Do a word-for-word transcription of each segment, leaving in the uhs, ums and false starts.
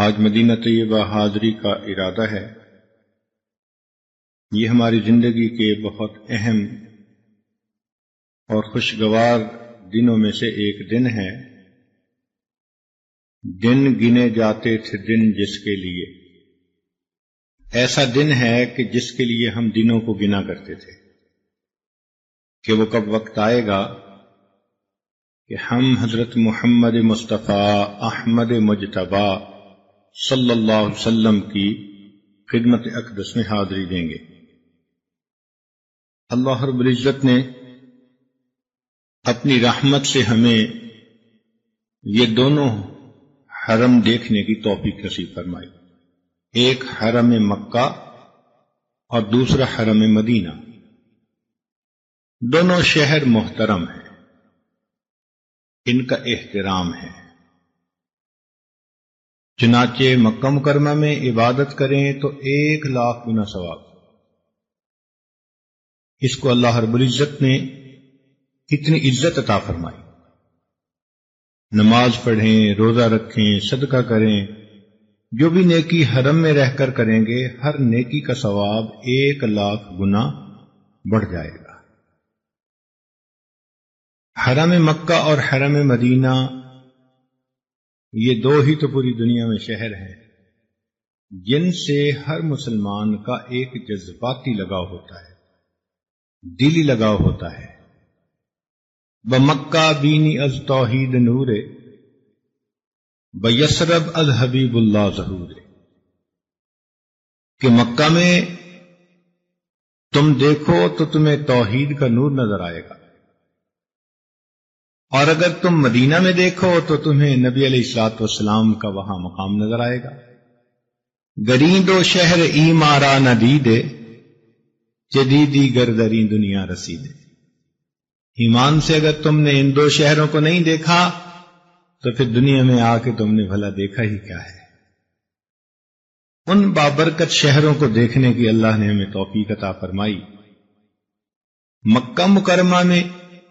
آج مدینہ طیبہ حاضری کا ارادہ ہے۔ یہ ہماری زندگی کے بہت اہم اور خوشگوار دنوں میں سے ایک دن ہے۔ دن گنے جاتے تھے دن جس کے لیے، ایسا دن ہے کہ جس کے لیے ہم دنوں کو گنا کرتے تھے کہ وہ کب وقت آئے گا کہ ہم حضرت محمد مصطفیٰ احمد مجتبی صلی اللہ علیہ وسلم کی خدمت اقدس میں حاضری دیں گے۔ اللہ رب العزت نے اپنی رحمت سے ہمیں یہ دونوں حرم دیکھنے کی توفیق نصیب فرمائی، ایک حرم مکہ اور دوسرا حرم مدینہ۔ دونوں شہر محترم ہیں، ان کا احترام ہے۔ چنانچہ مکہ مکرمہ میں عبادت کریں تو ایک لاکھ گنا ثواب۔ اس کو اللہ رب العزت نے اتنی عزت عطا فرمائی۔ نماز پڑھیں، روزہ رکھیں، صدقہ کریں، جو بھی نیکی حرم میں رہ کر کریں گے ہر نیکی کا ثواب ایک لاکھ گنا بڑھ جائے گا۔ حرم مکہ اور حرم مدینہ یہ دو ہی تو پوری دنیا میں شہر ہیں جن سے ہر مسلمان کا ایک جذباتی لگاؤ ہوتا ہے، دلی لگاؤ ہوتا ہے۔ بمکہ بینی از توحید نور، بیسرب از حبیب اللہ ظہور، کہ مکہ میں تم دیکھو تو تمہیں توحید کا نور نظر آئے گا، اور اگر تم مدینہ میں دیکھو تو تمہیں نبی علیہ الصلوۃ والسلام کا وہاں مقام نظر آئے گا۔ گرین دو شہر ای مارا ندیدے، جدیدی گردری دنیا رسیدے۔ ایمان سے اگر تم نے ان دو شہروں کو نہیں دیکھا تو پھر دنیا میں آ کے تم نے بھلا دیکھا ہی کیا ہے۔ ان بابرکت شہروں کو دیکھنے کی اللہ نے ہمیں توفیق عطا فرمائی۔ مکہ مکرمہ میں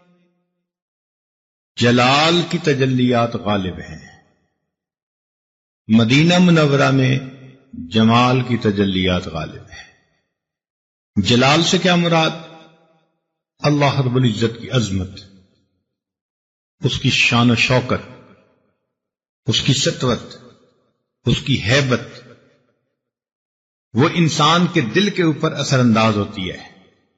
جلال کی تجلیات غالب ہیں، مدینہ منورہ میں جمال کی تجلیات غالب ہیں۔ جلال سے کیا مراد؟ اللہ رب العزت کی عظمت، اس کی شان و شوکت، اس کی سطوت، اس کی ہیبت، وہ انسان کے دل کے اوپر اثر انداز ہوتی ہے۔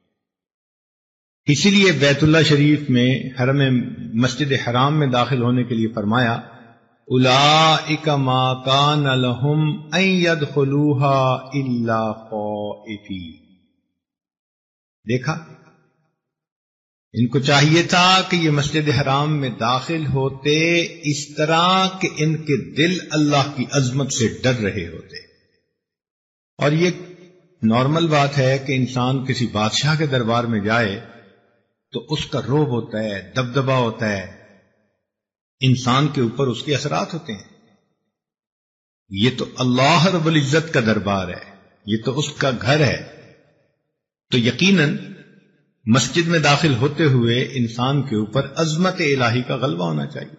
اسی لیے بیت اللہ شریف میں حرم مسجد حرام میں داخل ہونے کے لیے فرمایا اولئک ما کان لہم ان یدخلوها الا خائفین۔ دیکھا، ان کو چاہیے تھا کہ یہ مسجد حرام میں داخل ہوتے اس طرح کہ ان کے دل اللہ کی عظمت سے ڈر رہے ہوتے۔ اور یہ نارمل بات ہے کہ انسان کسی بادشاہ کے دربار میں جائے تو اس کا روب ہوتا ہے، دبدبا ہوتا ہے، انسان کے اوپر اس کے اثرات ہوتے ہیں۔ یہ تو اللہ رب العزت کا دربار ہے، یہ تو اس کا گھر ہے، تو یقیناً مسجد میں داخل ہوتے ہوئے انسان کے اوپر عظمت الہی کا غلبہ ہونا چاہیے۔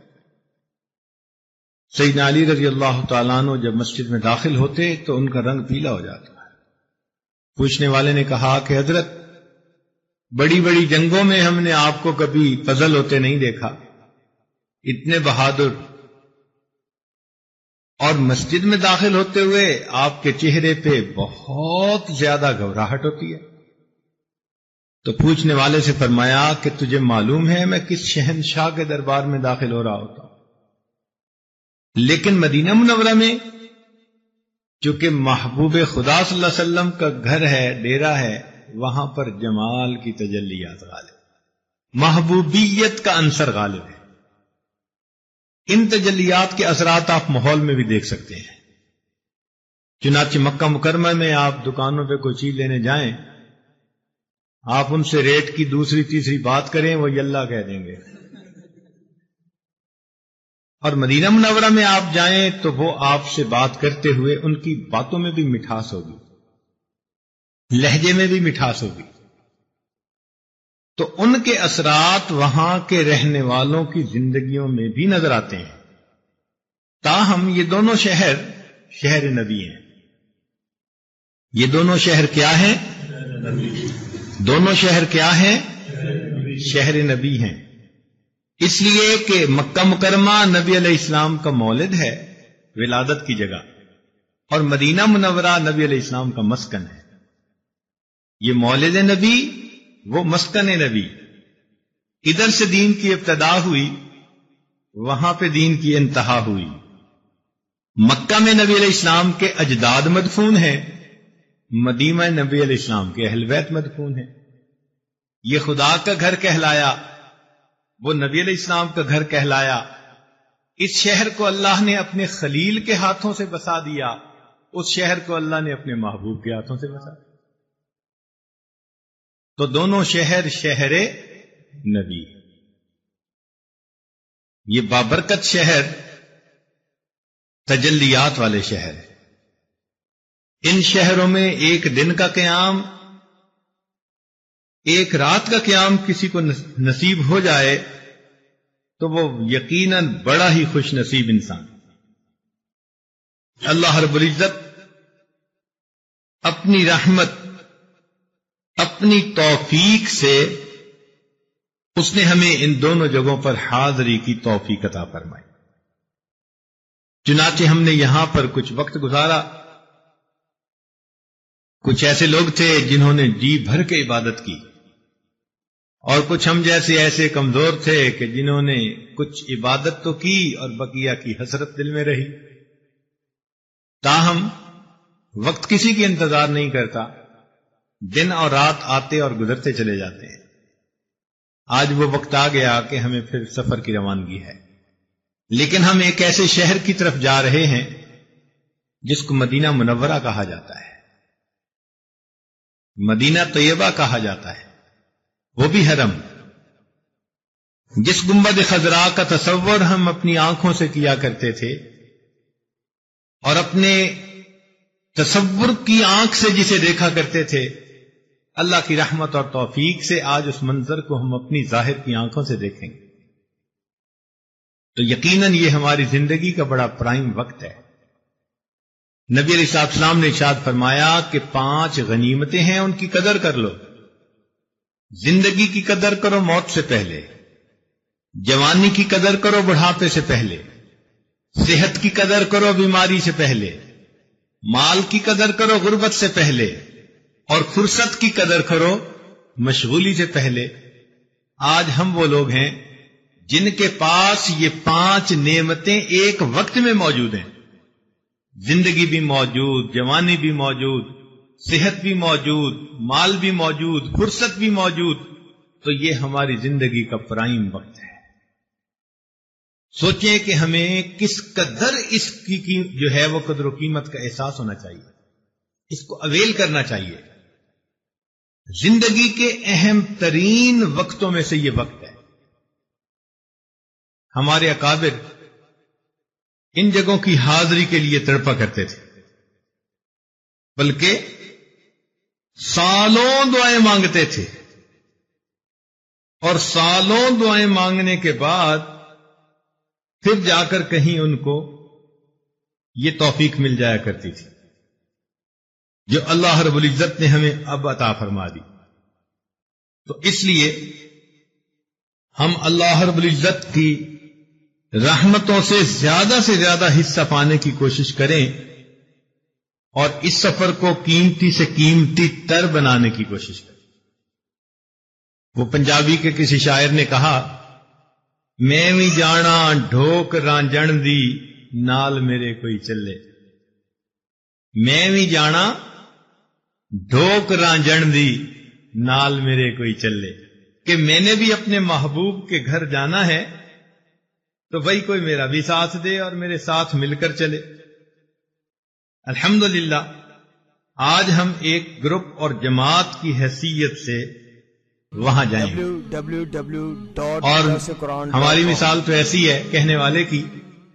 سیدنا علی رضی اللہ تعالیٰ عنہ جب مسجد میں داخل ہوتے تو ان کا رنگ پیلا ہو جاتا ہے۔ پوچھنے والے نے کہا کہ حضرت، بڑی بڑی جنگوں میں ہم نے آپ کو کبھی فضل ہوتے نہیں دیکھا، اتنے بہادر، اور مسجد میں داخل ہوتے ہوئے آپ کے چہرے پہ بہت زیادہ گھبراہٹ ہوتی ہے۔ تو پوچھنے والے سے فرمایا کہ تجھے معلوم ہے میں کس شہنشاہ کے دربار میں داخل ہو رہا ہوتا ہوں؟ لیکن مدینہ منورہ میں چونکہ محبوب خدا صلی اللہ علیہ وسلم کا گھر ہے، ڈیرا ہے، وہاں پر جمال کی تجلیات غالب، محبوبیت کا عنصر غالب ہے۔ ان تجلیات کے اثرات آپ ماحول میں بھی دیکھ سکتے ہیں۔ چنانچہ مکہ مکرمہ میں آپ دکانوں پہ کوئی چیز لینے جائیں، آپ ان سے ریٹ کی دوسری تیسری بات کریں، وہ یلا کہہ دیں گے۔ اور مدینہ منورہ میں آپ جائیں تو وہ آپ سے بات کرتے ہوئے ان کی باتوں میں بھی مٹھاس ہوگی، لہجے میں بھی مٹھاس ہوگی۔ تو ان کے اثرات وہاں کے رہنے والوں کی زندگیوں میں بھی نظر آتے ہیں۔ تاہم یہ دونوں شہر شہر نبی ہیں. یہ دونوں شہر کیا ہیں؟ دونوں شہر کیا ہیں؟ شہر نبی ہیں. اس لیے کہ مکہ مکرمہ نبی علیہ السلام کا مولد ہے، ولادت کی جگہ، اور مدینہ منورہ نبی علیہ السلام کا مسکن ہے. یہ مولد نبی، وہ مسکن نبی. ادھر سے دین کی ابتدا ہوئی، وہاں پہ دین کی انتہا ہوئی. مکہ میں نبی علیہ السلام کے اجداد مدفون ہیں، مدینہ نبی علیہ السلام کے اہل بیت مدفون ہیں. یہ خدا کا گھر کہلایا، وہ نبی علیہ السلام کا گھر کہلایا. اس شہر کو اللہ نے اپنے خلیل کے ہاتھوں سے بسا دیا، اس شہر کو اللہ نے اپنے محبوب کے ہاتھوں سے بسا دیا. تو دونوں شہر شہر نبی. یہ بابرکت شہر تجلیات والے شہر ہیں. ان شہروں میں ایک دن کا قیام، ایک رات کا قیام کسی کو نصیب ہو جائے تو وہ یقیناً بڑا ہی خوش نصیب انسان. اللہ رب العزت اپنی رحمت، اپنی توفیق سے اس نے ہمیں ان دونوں جگہوں پر حاضری کی توفیق عطا فرمائی. چنانچہ ہم نے یہاں پر کچھ وقت گزارا. کچھ ایسے لوگ تھے جنہوں نے جی بھر کے عبادت کی، اور کچھ ہم جیسے ایسے کمزور تھے کہ جنہوں نے کچھ عبادت تو کی اور بقیہ کی حسرت دل میں رہی. تاہم وقت کسی کی انتظار نہیں کرتا، دن اور رات آتے اور گزرتے چلے جاتے ہیں. آج وہ وقت آ گیا کہ ہمیں پھر سفر کی روانگی ہے، لیکن ہم ایک ایسے شہر کی طرف جا رہے ہیں جس کو مدینہ منورہ کہا جاتا ہے، مدینہ طیبہ کہا جاتا ہے، وہ بھی حرم. جس گنبد خضراء کا تصور ہم اپنی آنکھوں سے کیا کرتے تھے، اور اپنے تصور کی آنکھ سے جسے دیکھا کرتے تھے، اللہ کی رحمت اور توفیق سے آج اس منظر کو ہم اپنی ظاہر کی آنکھوں سے دیکھیں گے. تو یقیناً یہ ہماری زندگی کا بڑا پرائم وقت ہے. نبی علیہ السلام نے ارشاد فرمایا کہ پانچ غنیمتیں ہیں، ان کی قدر کر لو. زندگی کی قدر کرو موت سے پہلے، جوانی کی قدر کرو بڑھاپے سے پہلے، صحت کی قدر کرو بیماری سے پہلے، مال کی قدر کرو غربت سے پہلے، اور فرصت کی قدر کرو مشغولی سے پہلے. آج ہم وہ لوگ ہیں جن کے پاس یہ پانچ نعمتیں ایک وقت میں موجود ہیں. زندگی بھی موجود، جوانی بھی موجود، صحت بھی موجود، مال بھی موجود، فرصت بھی موجود. تو یہ ہماری زندگی کا پرائم وقت ہے. سوچیں کہ ہمیں کس قدر اس کی جو ہے وہ قدر و قیمت کا احساس ہونا چاہیے، اس کو اویل کرنا چاہیے. زندگی کے اہم ترین وقتوں میں سے یہ وقت ہے. ہمارے اکابر ان جگہوں کی حاضری کے لیے تڑپا کرتے تھے، بلکہ سالوں دعائیں مانگتے تھے، اور سالوں دعائیں مانگنے کے بعد پھر جا کر کہیں ان کو یہ توفیق مل جایا کرتی تھی جو اللہ رب العزت نے ہمیں اب عطا فرما دی. تو اس لیے ہم اللہ رب العزت کی رحمتوں سے زیادہ سے زیادہ حصہ پانے کی کوشش کریں، اور اس سفر کو قیمتی سے قیمتی تر بنانے کی کوشش کریں. وہ پنجابی کے کسی شاعر نے کہا، میں بھی جانا ڈھوک رانجن دی نال میرے کوئی چلے. میں بھی جانا ڈھوک رانجن دی نال میرے کوئی چلے، کہ میں نے بھی اپنے محبوب کے گھر جانا ہے تو بھائی کوئی میرا بھی ساتھ دے اور میرے ساتھ مل کر چلے. الحمدللہ آج ہم ایک گروپ اور جماعت کی حیثیت سے وہاں جائیں گے، اور ہماری مثال تو ایسی ہے کہنے والے کی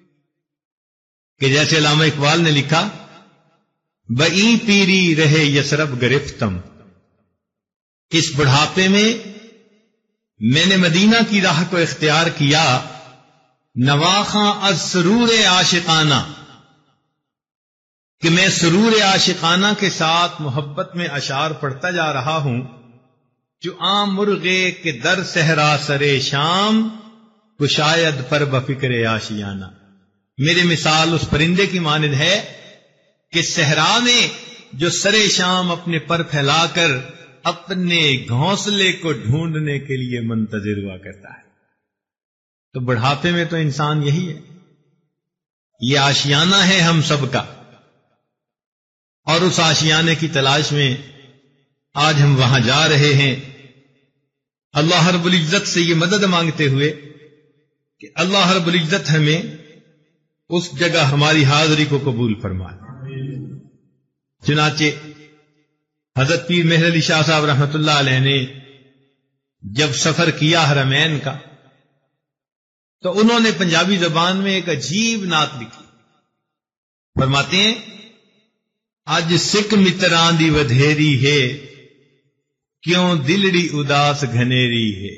کہ جیسے علامہ اقبال نے لکھا، بئی پیری رہے یسرب گرفتم. اس بڑھاپے میں میں نے مدینہ کی راہ کو اختیار کیا، نواخاں از سرور عاشقانہ. کہ میں سرور عاشقانہ کے ساتھ محبت میں اشعار پڑھتا جا رہا ہوں، جو عام مرغے کے در صحرا سرے شام، کشاید پر بفکر آشیانہ۔ میری مثال اس پرندے کی مانند ہے کہ صحرا میں جو سرے شام اپنے پر پھیلا کر اپنے گھونسلے کو ڈھونڈنے کے لیے منتظر ہوا کرتا ہے۔ تو بڑھاپے میں تو انسان یہی ہے، یہ آشیانہ ہے ہم سب کا، اور اس آشیانے کی تلاش میں آج ہم وہاں جا رہے ہیں، اللہ رب العزت سے یہ مدد مانگتے ہوئے کہ اللہ رب العزت ہمیں اس جگہ ہماری حاضری کو قبول فرمائے۔ چنانچہ حضرت پیر مہر علی شاہ صاحب رحمۃ اللہ علیہ نے جب سفر کیا حرمین کا، تو انہوں نے پنجابی زبان میں ایک عجیب نعت لکھی۔ فرماتے ہیں، اج سکھ متران دی ودھیری ہے، کیوں دلڑی اداس گھنیری ہے۔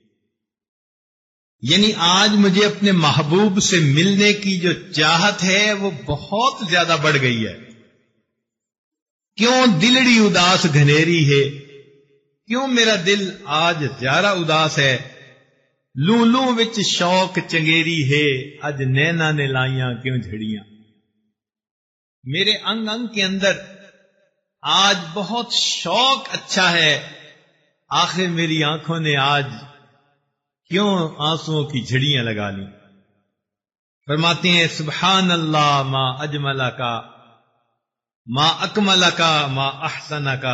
یعنی آج مجھے اپنے محبوب سے ملنے کی جو چاہت ہے وہ بہت زیادہ بڑھ گئی ہے۔ کیوں دلڑی اداس گھنیری ہے، کیوں میرا دل آج زیادہ اداس ہے۔ لوں لوں وچ شوق چنگیری ہے، اج نینا نے لائیاں کیوں جھڑیاں۔ میرے انگ انگ کے اندر آج بہت شوق اچھا ہے، آخر میری آنکھوں نے آج کیوں آنسوؤں کی جھڑیاں لگا لی۔ فرماتے ہیں، سبحان اللہ ما اجمل کا، ما اکمل کا، ما احسن کا،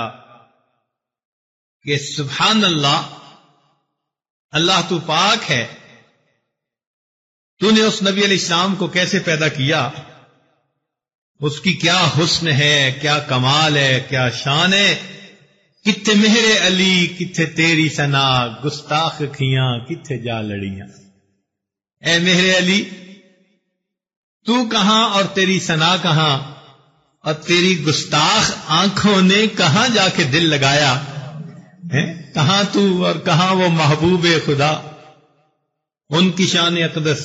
کہ سبحان اللہ، اللہ تو پاک ہے، تو نے اس نبی علیہ السلام کو کیسے پیدا کیا، اس کی کیا حسن ہے، کیا کمال ہے، کیا شان ہے۔ کتھے مہر علی، کتھے تیری ثنا، گستاخ کھیاں کتھے جا لڑیاں۔ اے مہر علی، تو کہاں اور تیری ثنا کہاں، اور تیری گستاخ آنکھوں نے کہاں جا کے دل لگایا ہے؟ کہاں تو اور کہاں وہ محبوب خدا، ان کی شان اقدس۔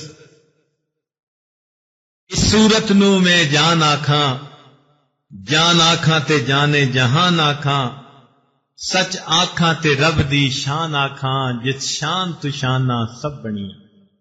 اس صورت نو میں جان آکھاں، جان آکھاں تے جانے جہان آکھاں، سچ آکھاں تے رب دی شان آکھاں، جس شان تو شانہ سب بنیاں۔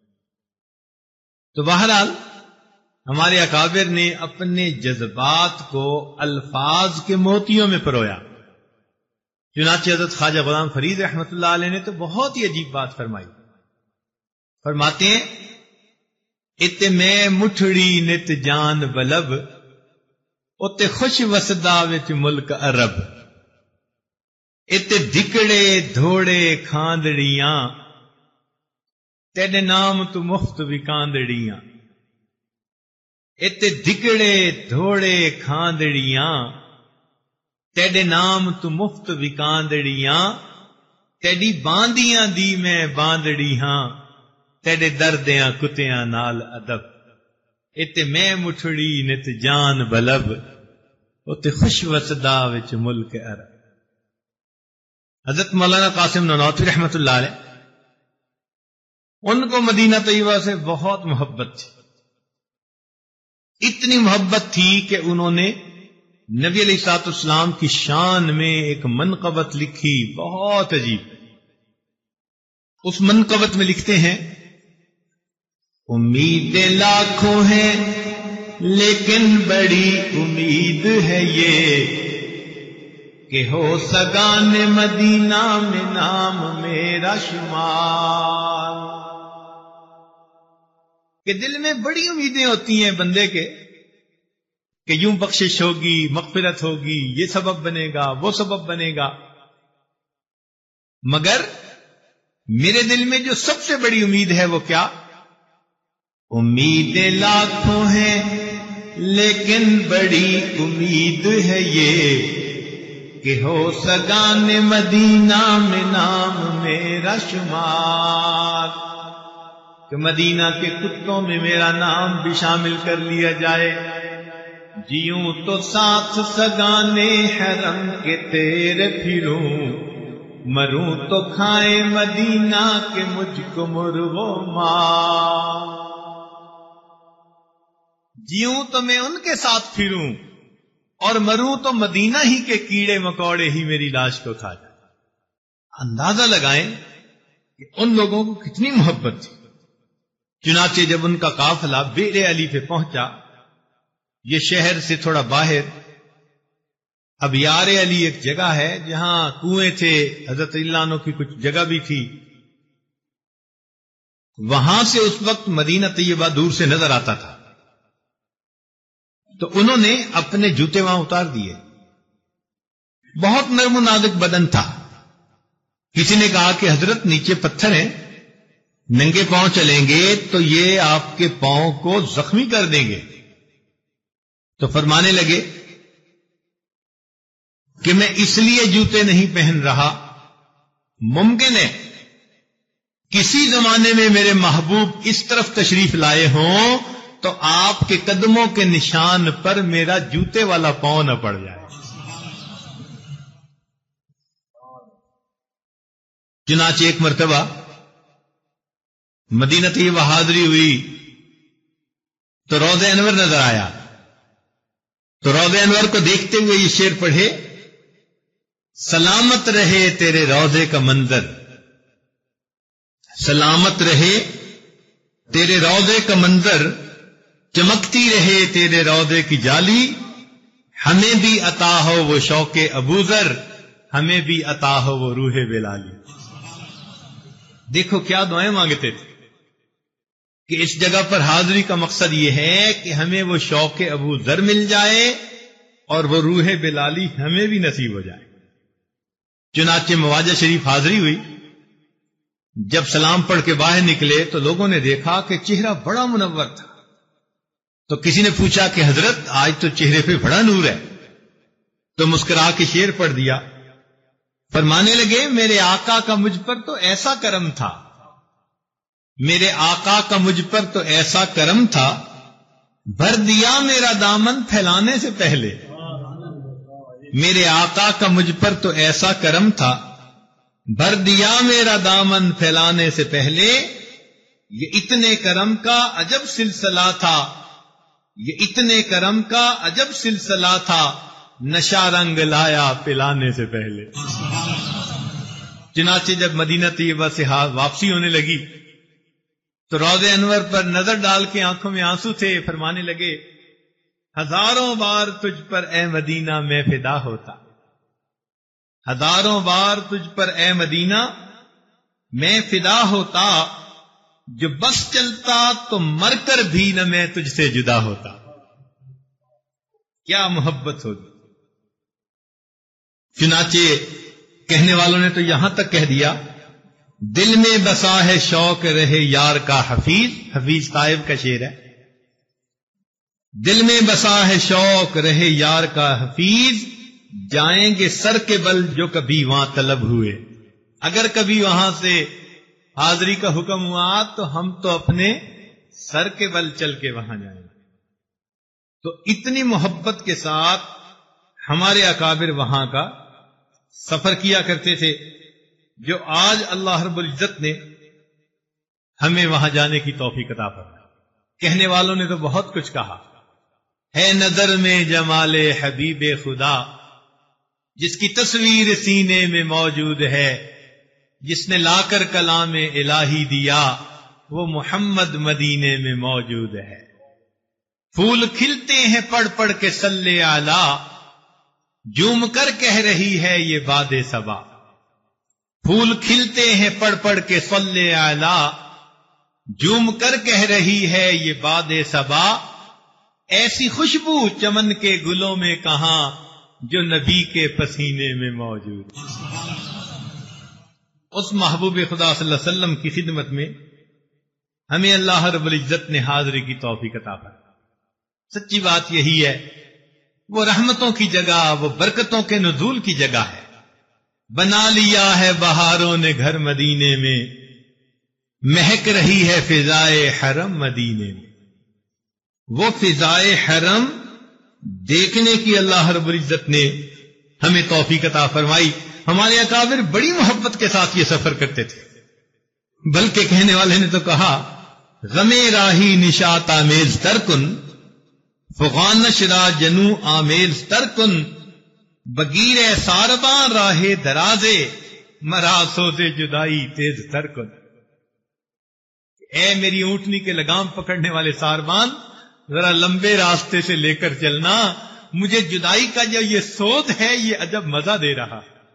تو بہرحال ہمارے اکابر نے اپنے جذبات کو الفاظ کے موتیوں میں پرویا۔ چنانچہ حضرت خواجہ غلام فرید رحمۃ اللہ علیہ نے تو بہت ہی عجیب بات فرمائی۔ فرماتے ہیں، ات میں مٹھڑی نت جان بلب، ات خوش وسدا وچ ملک عرب، ات دکڑے دھوڑے کھاندڑیاں، تیرے نام تو مفت وکاندڑیاں۔ ات دکڑے دھوڑے کھاندڑیاں، تیرے نام تو مفت وکاندڑیاں، تیری باندیاں دی میں باندڑی ہاں، تیرے دردیاں کتیاں نال ادب۔ ات میں مٹھڑی نت جان بلب، ات خوش وسدا وچ ملک عرب۔ حضرت مولانا قاسم نانوتوی رحمۃ اللہ علیہ، ان کو مدینہ طیبہ سے بہت محبت تھی، اتنی محبت تھی کہ انہوں نے نبی علیہ الصلوۃ والسلام کی شان میں ایک منقبت لکھی، بہت عجیب۔ اس منقبت میں لکھتے ہیں، امیدیں لاکھوں ہیں لیکن بڑی امید ہے یہ، کہ ہو سگان مدینہ میں نام میرا شمار۔ کہ دل میں بڑی امیدیں ہوتی ہیں بندے کے، کہ یوں بخشش ہوگی، مغفرت ہوگی، یہ سبب بنے گا، وہ سبب بنے گا، مگر میرے دل میں جو سب سے بڑی امید ہے وہ کیا؟ امیدیں لاکھوں ہیں لیکن بڑی امید ہے یہ، کہ ہو سگان مدینہ میں نام میرا شمار، کہ مدینہ کے کتوں میں میرا نام بھی شامل کر لیا جائے۔ جیوں تو ساتھ سگانے حرم کے تیرے پھروں، مروں تو کھائے مدینہ کے مجھ کو مرغو ماں۔ جیوں تو میں ان کے ساتھ پھروں، اور مروں تو مدینہ ہی کے کیڑے مکوڑے ہی میری لاش کو کھا جائے. اندازہ لگائیں کہ ان لوگوں کو کتنی محبت تھی. چنانچہ جب ان کا قافلہ بئر علی پہ پہنچا، یہ شہر سے تھوڑا باہر، اب یار علی ایک جگہ ہے جہاں کنویں تھے، حضرت اللہ عنہ کی کچھ جگہ بھی تھی، وہاں سے اس وقت مدینہ طیبہ دور سے نظر آتا تھا. تو انہوں نے اپنے جوتے وہاں اتار دیے. بہت نرم و نازک بدن تھا. کسی نے کہا کہ حضرت نیچے پتھر ہیں، ننگے پاؤں چلیں گے تو یہ آپ کے پاؤں کو زخمی کر دیں گے. تو فرمانے لگے کہ میں اس لیے جوتے نہیں پہن رہا، ممکن ہے کسی زمانے میں میرے محبوب اس طرف تشریف لائے ہوں تو آپ کے قدموں کے نشان پر میرا جوتے والا پاؤں نہ پڑ جائے. چنانچہ ایک مرتبہ مدینہ طیبہ حاضری ہوئی تو روضہ انور نظر آیا. تو روضہ انور کو دیکھتے ہوئے یہ شعر پڑھے: سلامت رہے تیرے روضے کا منظر، سلامت رہے تیرے روضے کا منظر، چمکتی رہے تیرے روضے کی جالی، ہمیں بھی عطا ہو وہ شوق ابوذر، ہمیں بھی عطا ہو وہ روح بلالی. دیکھو کیا دعائیں مانگتے تھے کہ اس جگہ پر حاضری کا مقصد یہ ہے کہ ہمیں وہ شوق ابو ذر مل جائے اور وہ روح بلالی ہمیں بھی نصیب ہو جائے. چنانچہ مواجہ شریف حاضری ہوئی. جب سلام پڑھ کے باہر نکلے تو لوگوں نے دیکھا کہ چہرہ بڑا منور تھا. تو کسی نے پوچھا کہ حضرت آج تو چہرے پہ بڑا نور ہے. تو مسکرا کے شعر پڑھ دیا. فرمانے لگے میرے آقا کا مجھ پر تو ایسا کرم تھا، میرے آقا کا مجھ پر تو ایسا کرم تھا، بھر دیا میرا دامن پھیلانے سے پہلے. میرے آقا کا مجھ پر تو ایسا کرم تھا، بھر دیا میرا دامن پھیلانے سے پہلے. یہ اتنے کرم کا عجب سلسلہ تھا، یہ اتنے کرم کا عجب سلسلہ تھا، نشہ رنگ لایا پلانے سے پہلے. چنانچہ جب مدینہ طیبہ سے واپسی ہونے لگی تو روضہ انور پر نظر ڈال کے آنکھوں میں آنسو تھے. فرمانے لگے ہزاروں بار تجھ پر اے مدینہ میں فدا ہوتا، ہزاروں بار تجھ پر اے مدینہ میں فدا ہوتا، جو بس چلتا تو مر کر بھی نہ میں تجھ سے جدا ہوتا. کیا محبت ہوگی. چنانچہ کہنے والوں نے تو یہاں تک کہہ دیا دل میں بسا ہے شوق رہے یار کا حفیظ. حفیظ طائب کا شعر ہے. دل میں بسا ہے شوق رہے یار کا حفیظ، جائیں گے سر کے بل جو کبھی وہاں طلب ہوئے. اگر کبھی وہاں سے حاضری کا حکم ہوا تو ہم تو اپنے سر کے بل چل کے وہاں جائیں گے. تو اتنی محبت کے ساتھ ہمارے اکابر وہاں کا سفر کیا کرتے تھے، جو آج اللہ رب العزت نے ہمیں وہاں جانے کی توفیق عطا فرمائی. کہنے والوں نے تو بہت کچھ کہا. ہے نظر میں جمال حبیب خدا، جس کی تصویر سینے میں موجود ہے، جس نے لا کر کلام الہی دیا، وہ محمد مدینے میں موجود ہے. پھول کھلتے ہیں پڑھ پڑھ کے صلی اعلی، جوم کر کہہ رہی ہے یہ باد صبا. پھول کھلتے ہیں پڑھ پڑھ کے صلی اعلی، جوم کر کہہ رہی ہے یہ باد صبا. ایسی خوشبو چمن کے گلوں میں کہاں، جو نبی کے پسینے میں موجود. اس محبوب خدا صلی اللہ علیہ وسلم کی خدمت میں ہمیں اللہ رب العزت نے حاضری کی توفیق عطا فرمائی. سچی بات یہی ہے، وہ رحمتوں کی جگہ، وہ برکتوں کے نزول کی جگہ ہے. بنا لیا ہے بہاروں نے گھر مدینے میں، مہک رہی ہے فضائے حرم مدینے میں. وہ فضائے حرم دیکھنے کی اللہ رب العزت نے ہمیں توفیق عطا فرمائی. ہمارے اکابر بڑی محبت کے ساتھ یہ سفر کرتے تھے، بلکہ کہنے والے نے تو کہا غم راہی نشاط آمیز ترکن، فغانش را جنو آمیل ترکن بگیر ساربان راہ درازے مرا سوز جدائی تیز ترکن. اے میری اونٹنی کے لگام پکڑنے والے ساربان، ذرا لمبے راستے سے لے کر چلنا، مجھے جدائی کا جو یہ سوز ہے یہ عجب مزہ دے رہا.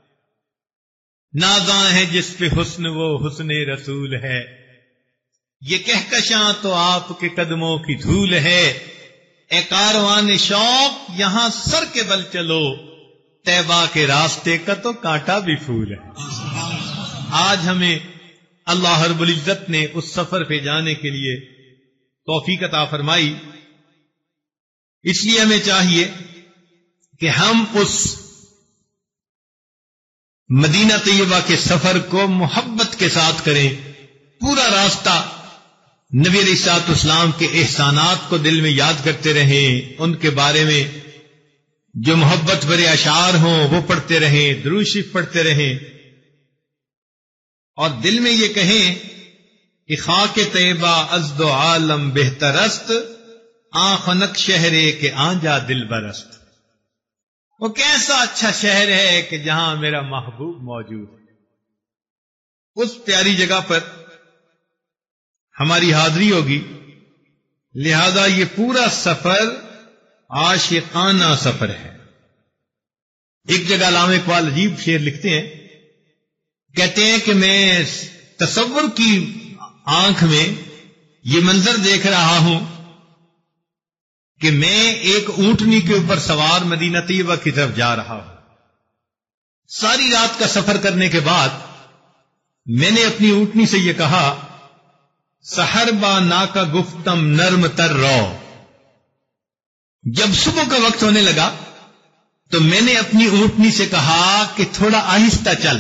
نازاں ہے جس پہ حسن وہ حسن رسول ہے، یہ کہکشاں تو آپ کے قدموں کی دھول ہے. اے کاروان شوق یہاں سر کے بل چلو، طیبہ کے راستے کا تو کانٹا بھی پھول ہے. آج ہمیں اللہ رب العزت نے اس سفر پہ جانے کے لیے توفیق عطا فرمائی، اس لیے ہمیں چاہیے کہ ہم اس مدینہ طیبہ کے سفر کو محبت کے ساتھ کریں. پورا راستہ نبی علیہ الصلوۃ والسلام کے احسانات کو دل میں یاد کرتے رہیں، ان کے بارے میں جو محبت بھرے اشعار ہوں وہ پڑھتے رہیں، درود شریف پڑھتے رہیں، اور دل میں یہ کہیں کہ خاک طیبہ ازد و عالم بہترست، آنکھ نک شہرے کہ آنجا دل برست. وہ کیسا اچھا شہر ہے کہ جہاں میرا محبوب موجود ہے. اس پیاری جگہ پر ہماری حاضری ہوگی، لہذا یہ پورا سفر عاشقانہ سفر ہے. ایک جگہ علامہ اقبال عجیب شعر لکھتے ہیں، کہتے ہیں کہ میں تصور کی آنکھ میں یہ منظر دیکھ رہا ہوں کہ میں ایک اونٹنی کے اوپر سوار مدینہ طیبہ کی طرف جا رہا ہوں. ساری رات کا سفر کرنے کے بعد میں نے اپنی اونٹنی سے یہ کہا، سحر با نا کا گفتم نرم تر رو. جب صبح کا وقت ہونے لگا تو میں نے اپنی اونٹنی سے کہا کہ تھوڑا آہستہ چل.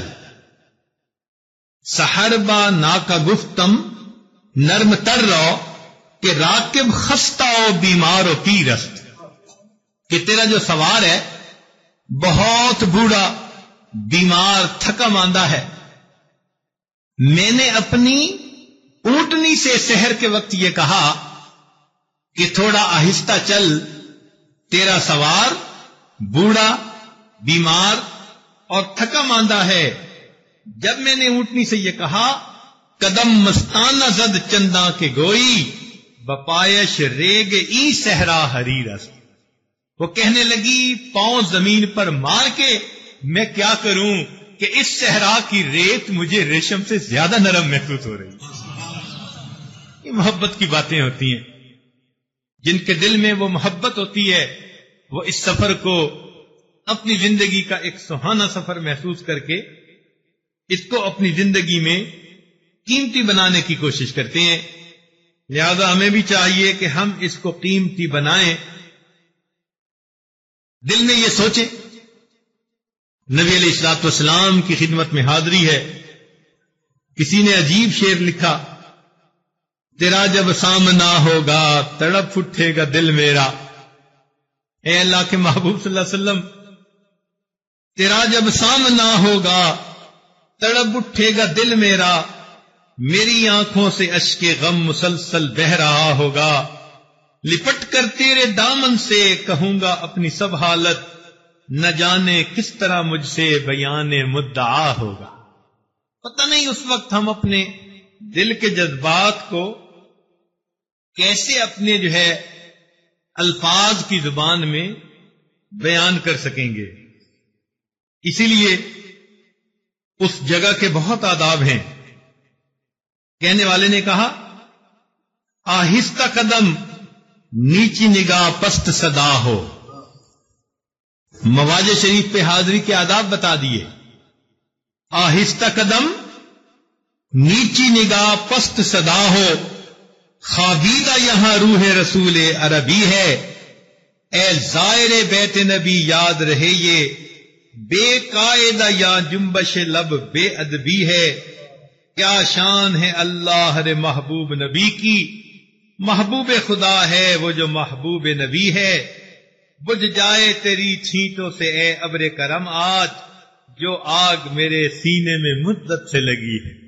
سحر با نا کا گفتم نرم تر رو کہ راکب خستہ و بیمار و پیرست، کہ تیرا جو سوار ہے بہت بوڑھا، بیمار، تھکا ماندہ ہے. میں نے اپنی اونٹنی سے سحر کے وقت یہ کہا کہ تھوڑا آہستہ چل، تیرا سوار بوڑھا، بیمار اور تھکا ماندہ ہے. جب میں نے اونٹنی سے یہ کہا، قدم مستانہ زد چنداں کے گوئی بپایش ریگ ای صحرا حریرست. وہ کہنے لگی پاؤں زمین پر مار کے میں کیا کروں کہ اس صحرا کی ریت مجھے ریشم سے زیادہ نرم محسوس ہو رہی. یہ محبت کی باتیں ہوتی ہیں. جن کے دل میں وہ محبت ہوتی ہے وہ اس سفر کو اپنی زندگی کا ایک سہانا سفر محسوس کر کے اس کو اپنی زندگی میں قیمتی بنانے کی کوشش کرتے ہیں. لہذا ہمیں بھی چاہیے کہ ہم اس کو قیمتی بنائیں. دل میں یہ سوچیں، نبی علیہ الصلوۃ والسلام کی خدمت میں حاضری ہے. کسی نے عجیب شعر لکھا، تیرا جب سامنا ہوگا تڑپ اٹھے گا دل میرا. اے اللہ کے محبوب صلی اللہ علیہ وسلم، تیرا جب سامنا ہوگا تڑپ اٹھے گا دل میرا، میری آنکھوں سے اشک غم مسلسل بہ رہا ہوگا. لپٹ کر تیرے دامن سے کہوں گا اپنی سب حالت، نہ جانے کس طرح مجھ سے بیان مدعا ہوگا. پتہ نہیں اس وقت ہم اپنے دل کے جذبات کو کیسے اپنے جو ہے الفاظ کی زبان میں بیان کر سکیں گے. اسی لیے اس جگہ کے بہت آداب ہیں. کہنے والے نے کہا، آہستہ قدم نیچی نگاہ پست صدا ہو. مواج شریف پہ حاضری کے آداب بتا دیے. آہستہ قدم نیچی نگاہ پست صدا ہو، خوابیدہ یہاں روح رسول عربی ہے. اے زائر بیت نبی یاد رہے یہ بے قاعدہ یا جنبش لب بے ادبی ہے. کیا شان ہے اللہ رے محبوب نبی کی، محبوب خدا ہے وہ جو محبوب نبی ہے. بجھ جائے تیری چھینٹوں سے اے ابر کرم آج، جو آگ میرے سینے میں مدت سے لگی ہے.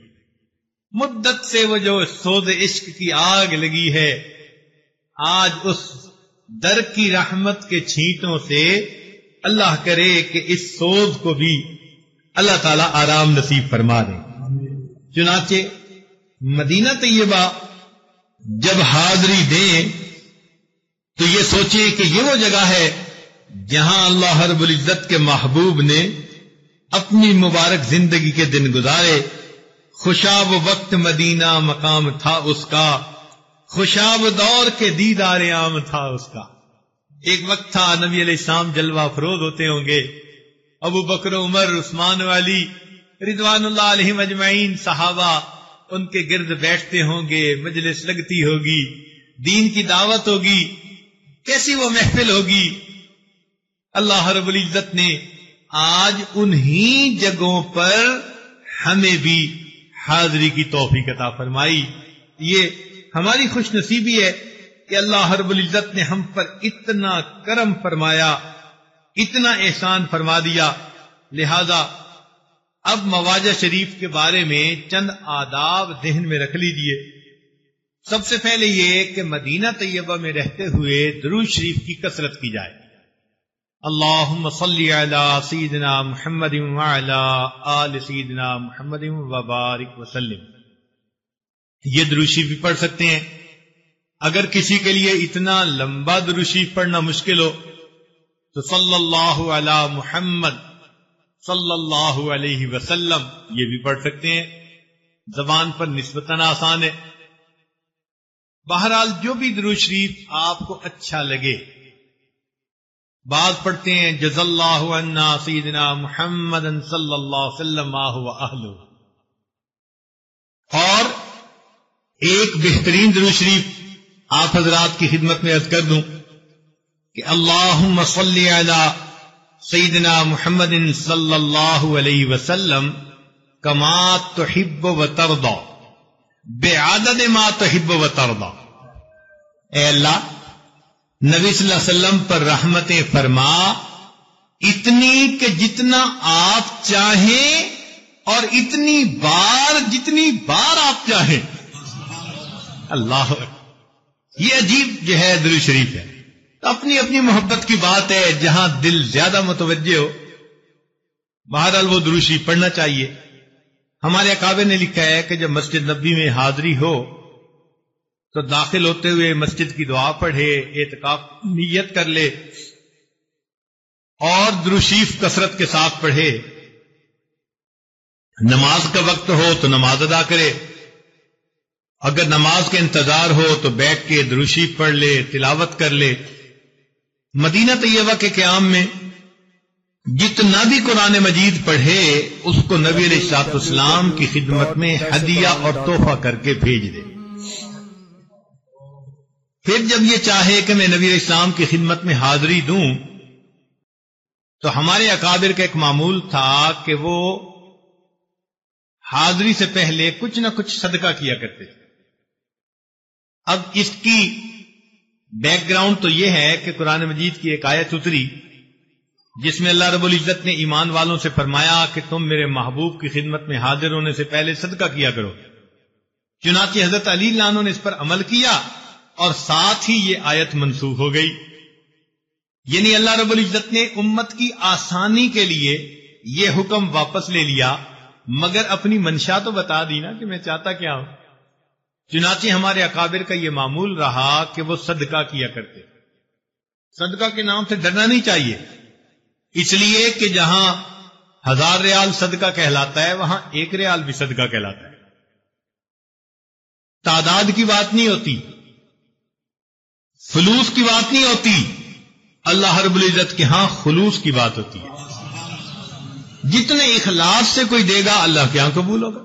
مدت سے وہ جو سوز عشق کی آگ لگی ہے، آج اس در کی رحمت کے چھینٹوں سے اللہ کرے کہ اس سوز کو بھی اللہ تعالی آرام نصیب فرما دے۔ چنانچہ مدینہ طیبہ جب حاضری دیں تو یہ سوچیں کہ یہ وہ جگہ ہے جہاں اللہ رب العزت کے محبوب نے اپنی مبارک زندگی کے دن گزارے۔ خوشاب وقت مدینہ مقام تھا اس کا، خوشاب دور کے دیدار عام تھا اس کا۔ ایک وقت تھا نبی علیہ السلام جلوہ افروز ہوتے ہوں گے، ابو بکر عمر عثمان علی رضوان اللہ علیہم اجمعین صحابہ ان کے گرد بیٹھتے ہوں گے، مجلس لگتی ہوگی، دین کی دعوت ہوگی، کیسی وہ محفل ہوگی۔ اللہ رب العزت نے آج انہی جگہوں پر ہمیں بھی حاضری کی توفیق عطا فرمائی۔ یہ ہماری خوش نصیبی ہے کہ اللہ رب العزت نے ہم پر اتنا کرم فرمایا، اتنا احسان فرما دیا۔ لہذا اب مواجہ شریف کے بارے میں چند آداب ذہن میں رکھ لیجئے۔ سب سے پہلے یہ کہ مدینہ طیبہ میں رہتے ہوئے درود شریف کی کثرت کی جائے۔ اللہم صلی علی سیدنا محمد وعلی آل سیدنا محمد وبارک وسلم۔ یہ درود شریف بھی پڑھ سکتے ہیں۔ اگر کسی کے لیے اتنا لمبا درود شریف پڑھنا مشکل ہو تو صلی اللہ علی محمد صلی اللہ علیہ وسلم یہ بھی پڑھ سکتے ہیں، زبان پر نسبتاً آسان ہے۔ بہرحال جو بھی درود شریف آپ کو اچھا لگے، بعض پڑھتے ہیں جزا اللہ عنا سیدنا محمد صلی اللہ علیہ وسلم و اہلہ، اور ایک بہترین درود شریف آپ حضرات کی خدمت میں عرض کر دوں کہ اللہم صلی علی سیدنا محمد صلی اللہ علیہ وسلم کما تحب و ترضی بعدد ما تحب و ترضی۔ اے اللہ، نبی صلی اللہ علیہ وسلم پر رحمتیں فرما اتنی کہ جتنا آپ چاہیں اور اتنی بار جتنی بار آپ چاہیں۔ اللہ، یہ عجیب جو ہے درود شریف ہے۔ اپنی اپنی محبت کی بات ہے، جہاں دل زیادہ متوجہ ہو بہرحال وہ درود شریف پڑھنا چاہیے۔ ہمارے اکابر نے لکھا ہے کہ جب مسجد نبوی میں حاضری ہو تو داخل ہوتے ہوئے مسجد کی دعا پڑھے، اعتکاف نیت کر لے اور درود شریف کثرت کے ساتھ پڑھے۔ نماز کا وقت ہو تو نماز ادا کرے، اگر نماز کا انتظار ہو تو بیٹھ کے درود شریف پڑھ لے، تلاوت کر لے۔ مدینہ طیبہ کے قیام میں جتنا بھی قرآن مجید پڑھے اس کو نبی علیہ الصلوۃ والسلام کی خدمت میں ہدیہ اور تحفہ کر کے بھیج دے۔ پھر جب یہ چاہے کہ میں نبی علیہ السلام کی خدمت میں حاضری دوں تو ہمارے اکابر کا ایک معمول تھا کہ وہ حاضری سے پہلے کچھ نہ کچھ صدقہ کیا کرتے تھے۔ اب اس کی بیک گراؤنڈ تو یہ ہے کہ قرآن مجید کی ایک آیت اتری جس میں اللہ رب العزت نے ایمان والوں سے فرمایا کہ تم میرے محبوب کی خدمت میں حاضر ہونے سے پہلے صدقہ کیا کرو۔ چنانچہ حضرت علی اللہ عنہ نے اس پر عمل کیا اور ساتھ ہی یہ آیت منسوخ ہو گئی۔ یعنی اللہ رب العزت نے امت کی آسانی کے لیے یہ حکم واپس لے لیا، مگر اپنی منشا تو بتا دی نا کہ میں چاہتا کیا ہوں۔ چنانچہ ہمارے اکابر کا یہ معمول رہا کہ وہ صدقہ کیا کرتے۔ صدقہ کے نام سے ڈرنا نہیں چاہیے، اس لیے کہ جہاں ہزار ریال صدقہ کہلاتا ہے وہاں ایک ریال بھی صدقہ کہلاتا ہے۔ تعداد کی بات نہیں ہوتی، فلوس کی بات نہیں ہوتی، اللہ رب العزت کے ہاں خلوص کی بات ہوتی ہے۔ جتنے اخلاص سے کوئی دے گا اللہ کے ہاں قبول ہوگا۔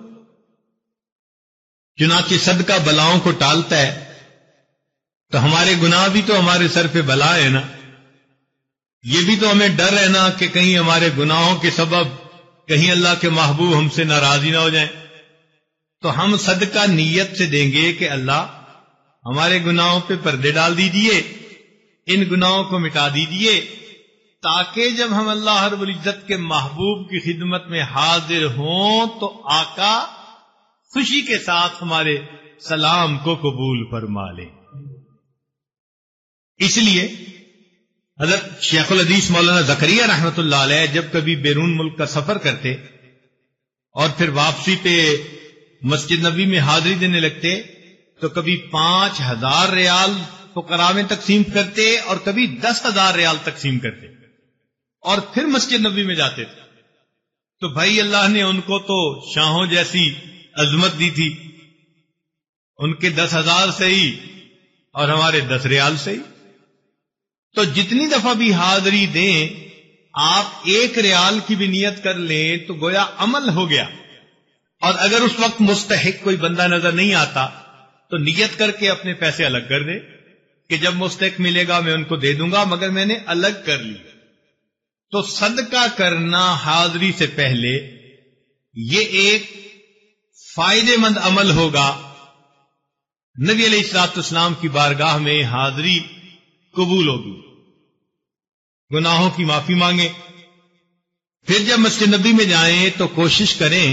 چنانچہ صدقہ بلاؤں کو ٹالتا ہے، تو ہمارے گناہ بھی تو ہمارے سر پہ بلا ہے نا، یہ بھی تو ہمیں ڈر ہے نا کہ کہیں ہمارے گناہوں کے سبب کہیں اللہ کے محبوب ہم سے ناراضی نہ ہو جائیں۔ تو ہم صدقہ نیت سے دیں گے کہ اللہ ہمارے گناہوں پہ پردے ڈال دیجئے، ان گناہوں کو مٹا دیجئے، تاکہ جب ہم اللہ رب العزت کے محبوب کی خدمت میں حاضر ہوں تو آقا خوشی کے ساتھ ہمارے سلام کو قبول فرما لیں۔ اس لیے حضرت شیخ الحدیث مولانا زکریا رحمۃ اللہ علیہ جب کبھی بیرون ملک کا سفر کرتے اور پھر واپسی پہ مسجد نبی میں حاضری دینے لگتے تو کبھی پانچ ہزار ریال فقراء میں تقسیم کرتے اور کبھی دس ہزار ریال تقسیم کرتے اور پھر مسجد نبی میں جاتے تھے. تو بھائی اللہ نے ان کو تو شاہوں جیسی عظمت دی تھی، ان کے دس ہزار صحیح اور ہمارے دس ریال صحیح. تو جتنی دفعہ بھی حاضری دیں آپ ایک ریال کی بھی نیت کر لیں تو گویا عمل ہو گیا. اور اگر اس وقت مستحق کوئی بندہ نظر نہیں آتا تو نیت کر کے اپنے پیسے الگ کر دے کہ جب مستحق ملے گا میں ان کو دے دوں گا، مگر میں نے الگ کر لی. تو صدقہ کرنا حاضری سے پہلے یہ ایک فائدے مند عمل ہوگا. نبی علیہ الصلوۃ والسلام کی بارگاہ میں حاضری قبول ہوگی، گناہوں کی معافی مانگیں. پھر جب مسجد نبی میں جائیں تو کوشش کریں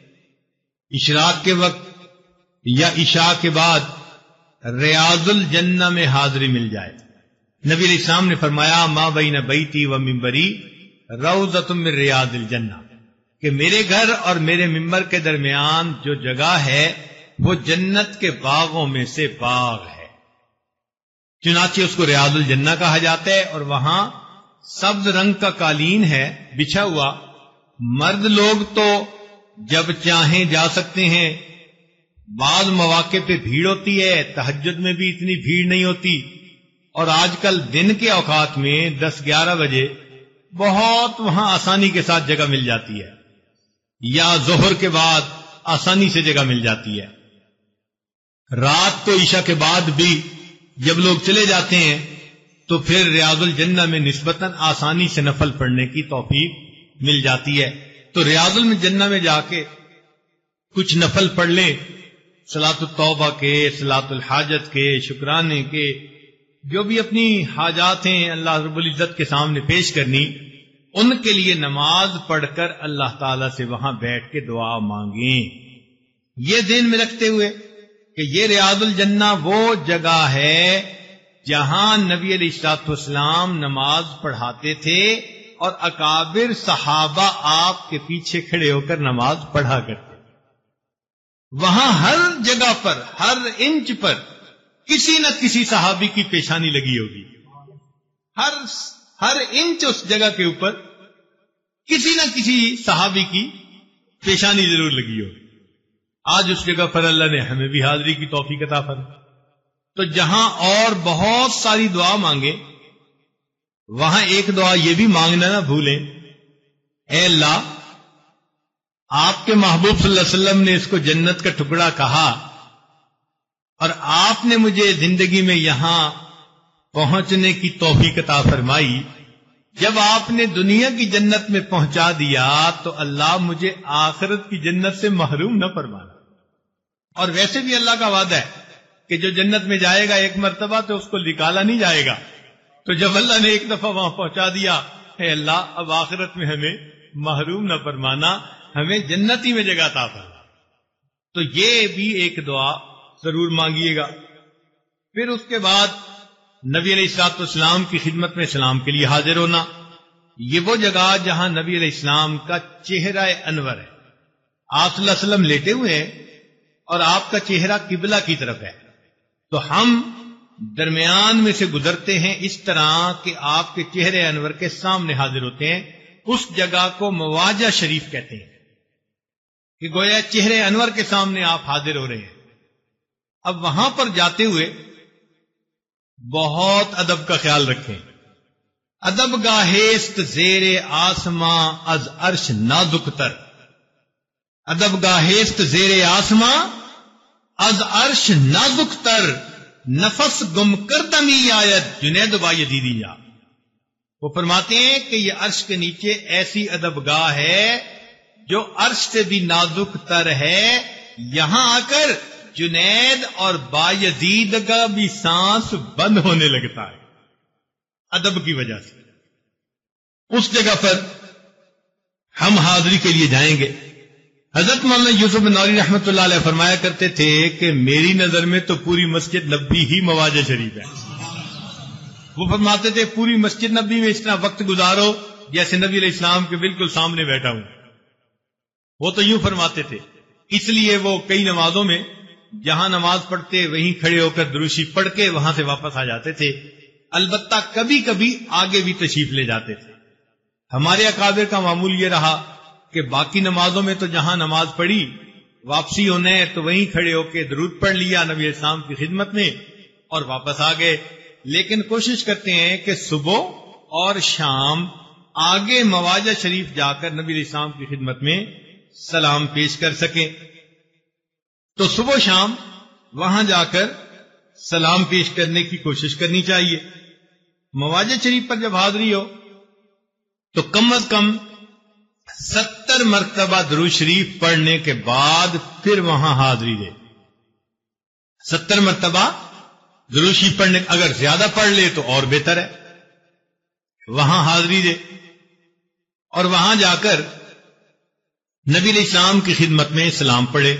اشراق کے وقت یا عشاء کے بعد ریاض الجنہ میں حاضری مل جائے. نبی علیہ السلام نے فرمایا ما بین بیتی و منبری روضۃ من ریاض الجنہ، کہ میرے گھر اور میرے ممبر کے درمیان جو جگہ ہے وہ جنت کے باغوں میں سے باغ ہے. چنانچہ اس کو ریاض الجنہ کہا جاتا ہے اور وہاں سبز رنگ کا قالین ہے بچھا ہوا. مرد لوگ تو جب چاہیں جا سکتے ہیں، بعض مواقع پہ بھیڑ ہوتی ہے، تہجد میں بھی اتنی بھیڑ نہیں ہوتی، اور آج کل دن کے اوقات میں دس گیارہ بجے بہت وہاں آسانی کے ساتھ جگہ مل جاتی ہے، یا ظہر کے بعد آسانی سے جگہ مل جاتی ہے. رات کو عشاء کے بعد بھی جب لوگ چلے جاتے ہیں تو پھر ریاض الجنہ میں نسبتاً آسانی سے نفل پڑھنے کی توفیق مل جاتی ہے. تو ریاض الجنہ میں جا کے کچھ نفل پڑھ لیں، صلاۃ التوبہ کے، صلاۃ الحاجت کے، شکرانے کے، جو بھی اپنی حاجات ہیں اللہ رب العزت کے سامنے پیش کرنی، ان کے لیے نماز پڑھ کر اللہ تعالی سے وہاں بیٹھ کے دعا مانگیں. یہ ذہن میں رکھتے ہوئے کہ یہ ریاض الجنہ وہ جگہ ہے جہاں نبی علیہ الصلوۃ والسلام نماز پڑھاتے تھے اور اکابر صحابہ آپ کے پیچھے کھڑے ہو کر نماز پڑھا کرتے. وہاں ہر جگہ پر، ہر انچ پر کسی نہ کسی صحابی کی پیشانی لگی ہوگی. ہر ہر انچ اس جگہ کے اوپر کسی نہ کسی صحابی کی پیشانی ضرور لگی ہوگی. آج اس جگہ پر اللہ نے ہمیں بھی حاضری کی توفیق عطا فرمائی. تو جہاں اور بہت ساری دعا مانگے وہاں ایک دعا یہ بھی مانگنا نہ بھولیں، اے اللہ آپ کے محبوب صلی اللہ علیہ وسلم نے اس کو جنت کا ٹکڑا کہا اور آپ نے مجھے زندگی میں یہاں پہنچنے کی توفیق عطا فرمائی. جب آپ نے دنیا کی جنت میں پہنچا دیا تو اللہ مجھے آخرت کی جنت سے محروم نہ فرمانا. اور ویسے بھی اللہ کا وعدہ ہے کہ جو جنت میں جائے گا ایک مرتبہ تو اس کو نکالا نہیں جائے گا. تو جب اللہ نے ایک دفعہ وہاں پہنچا دیا، اے اللہ اب آخرت میں ہمیں محروم نہ فرمانا، ہمیں جنتی میں جگہ عطا فرما. تو یہ بھی ایک دعا ضرور مانگیے گا. پھر اس کے بعد نبی علیہ الصلوۃ والسلام کی خدمت میں سلام کے لیے حاضر ہونا. یہ وہ جگہ جہاں نبی علیہ السلام کا چہرہ انور ہے. آپ صلی اللہ علیہ وسلم لیٹے ہوئے ہیں اور آپ کا چہرہ قبلہ کی طرف ہے، تو ہم درمیان میں سے گزرتے ہیں اس طرح کہ آپ کے چہرے انور کے سامنے حاضر ہوتے ہیں. اس جگہ کو مواجہ شریف کہتے ہیں کہ گویا چہرے انور کے سامنے آپ حاضر ہو رہے ہیں. اب وہاں پر جاتے ہوئے بہت ادب کا خیال رکھیں. ادب گاہیست زیر آسماں از عرش نازک تر، ادب گاہیست زیر آسماں از عرش نازک تر، نفس گم کردمی آیت جنید بایدیدی جا. وہ فرماتے ہیں کہ یہ عرش کے نیچے ایسی ادب گاہ ہے جو عرش سے بھی نازک تر ہے. یہاں آ کر جنید اور بایزید کا بھی سانس بند ہونے لگتا ہے ادب کی وجہ سے. اس جگہ پر ہم حاضری کے لیے جائیں گے. حضرت مولانا یوسف نوری رحمۃ اللہ علیہ فرمایا کرتے تھے کہ میری نظر میں تو پوری مسجد نبی ہی مواجہ شریف ہے. وہ فرماتے تھے پوری مسجد نبی میں اس طرح وقت گزارو جیسے نبی علیہ السلام کے بالکل سامنے بیٹھا ہوں. وہ تو یوں فرماتے تھے. اس لیے وہ کئی نمازوں میں جہاں نماز پڑھتے وہیں کھڑے ہو کر دروشی پڑھ کے وہاں سے واپس آ جاتے تھے. البتہ کبھی کبھی آگے بھی تشریف لے جاتے تھے. ہمارے اکابر کا معمول یہ رہا کہ باقی نمازوں میں تو جہاں نماز پڑھی واپسی ہونے ہے تو وہیں کھڑے ہو کے درود پڑھ لیا نبی علیہ السلام کی خدمت میں اور واپس آ گئے. لیکن کوشش کرتے ہیں کہ صبح اور شام آگے مواجہ شریف جا کر نبی علیہ السلام کی خدمت میں سلام پیش کر سکیں. تو صبح شام وہاں جا کر سلام پیش کرنے کی کوشش کرنی چاہیے. مواجہ شریف پر جب حاضری ہو تو کم از کم ستر مرتبہ درود شریف پڑھنے کے بعد پھر وہاں حاضری دے. ستر مرتبہ درود شریف پڑھنے، اگر زیادہ پڑھ لے تو اور بہتر ہے. وہاں حاضری دے اور وہاں جا کر نبی علیہ السلام کی خدمت میں سلام پڑھے.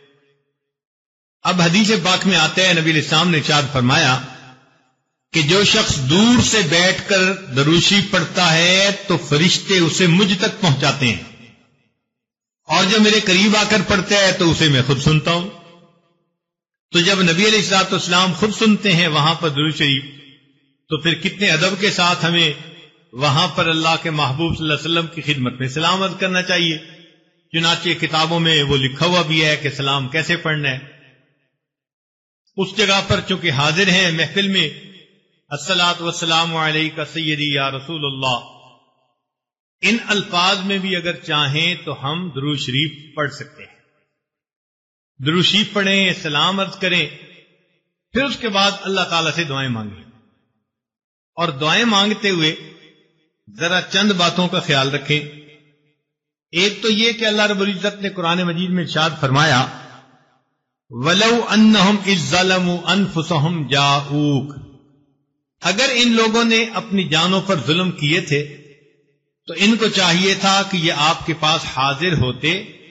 اب حدیث پاک میں آتا ہے نبی علیہ السلام نے ارشاد فرمایا کہ جو شخص دور سے بیٹھ کر درود شریف پڑھتا ہے تو فرشتے اسے مجھ تک پہنچاتے ہیں، اور جو میرے قریب آ کر پڑھتا ہے تو اسے میں خود سنتا ہوں. تو جب نبی علیہ الصلوۃ والسلام خود سنتے ہیں وہاں پر درود شریف تو پھر کتنے ادب کے ساتھ ہمیں وہاں پر اللہ کے محبوب صلی اللہ علیہ وسلم کی خدمت میں سلام عرض کرنا چاہیے. چنانچہ کتابوں میں وہ لکھا ہوا بھی ہے کہ سلام کیسے پڑھنا ہے. اس جگہ پر چونکہ حاضر ہیں محفل میں، الصلاۃ والسلام علیک سیدی یا رسول اللہ، ان الفاظ میں بھی اگر چاہیں تو ہم درود شریف پڑھ سکتے ہیں. درود شریف پڑھیں، سلام عرض کریں، پھر اس کے بعد اللہ تعالی سے دعائیں مانگیں. اور دعائیں مانگتے ہوئے ذرا چند باتوں کا خیال رکھیں. ایک تو یہ کہ اللہ رب العزت نے قرآن مجید میں ارشاد فرمایا وَلَوْ أَنَّهُمْ إِذْ ظَلَمُوا أَنفُسَهُمْ جَاءُوكَ، اگر ان لوگوں نے اپنی جانوں پر ظلم کیے تھے تو ان کو چاہیے تھا کہ یہ آپ کے پاس حاضر ہوتے،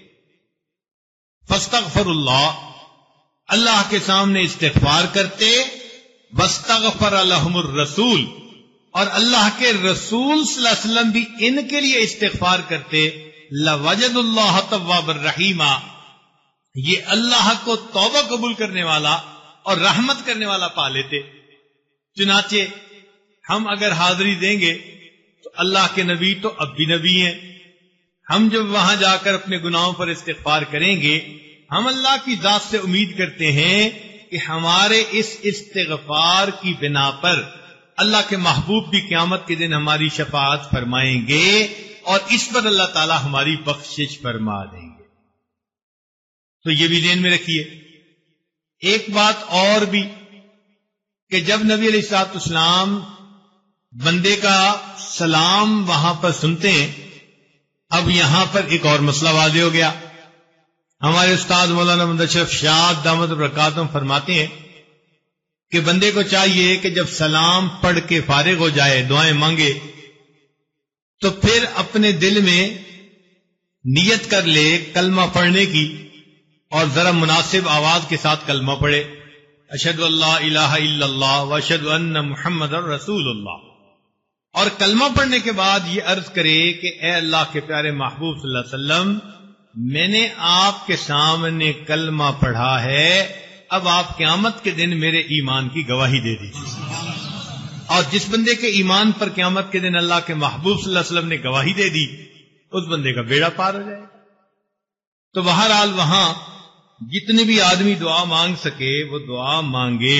فاستغفر اللہ، اللہ کے سامنے استغفار کرتے، واستغفر لهم الرسول، اور اللہ کے رسول صلی اللہ علیہ وسلم بھی ان کے لیے استغفار کرتے، لوجد اللہ توابا الرحیما، یہ اللہ کو توبہ قبول کرنے والا اور رحمت کرنے والا پا لیتے. چنانچہ ہم اگر حاضری دیں گے تو اللہ کے نبی تو اب بھی نبی ہیں. ہم جب وہاں جا کر اپنے گناہوں پر استغفار کریں گے، ہم اللہ کی ذات سے امید کرتے ہیں کہ ہمارے اس استغفار کی بنا پر اللہ کے محبوب بھی قیامت کے دن ہماری شفاعت فرمائیں گے اور اس پر اللہ تعالی ہماری بخشش فرما دیں گے. تو یہ بھی ذہن میں رکھیے. ایک بات اور بھی کہ جب نبی علیہ الصلوۃ والسلام بندے کا سلام وہاں پر سنتے ہیں، اب یہاں پر ایک اور مسئلہ واضح ہو گیا. ہمارے استاد مولانا محمد اشرف شاد دامت برکاتہم فرماتے ہیں کہ بندے کو چاہیے کہ جب سلام پڑھ کے فارغ ہو جائے، دعائیں مانگے، تو پھر اپنے دل میں نیت کر لے کلمہ پڑھنے کی اور ذرا مناسب آواز کے ساتھ کلمہ پڑھے، اشہد اللہ الہ الا اللہ واشہد ان محمد رسول اللہ. اور کلمہ پڑھنے کے بعد یہ عرض کرے کہ اے اللہ کے پیارے محبوب صلی اللہ علیہ وسلم، میں نے آپ کے سامنے کلمہ پڑھا ہے، اب آپ قیامت کے دن میرے ایمان کی گواہی دے دیجیے. اور جس بندے کے ایمان پر قیامت کے دن اللہ کے محبوب صلی اللہ علیہ وسلم نے گواہی دے دی، اس بندے کا بیڑا پار ہو جائے. تو بہرحال وہاں جتنے بھی آدمی دعا مانگ سکے وہ دعا مانگے.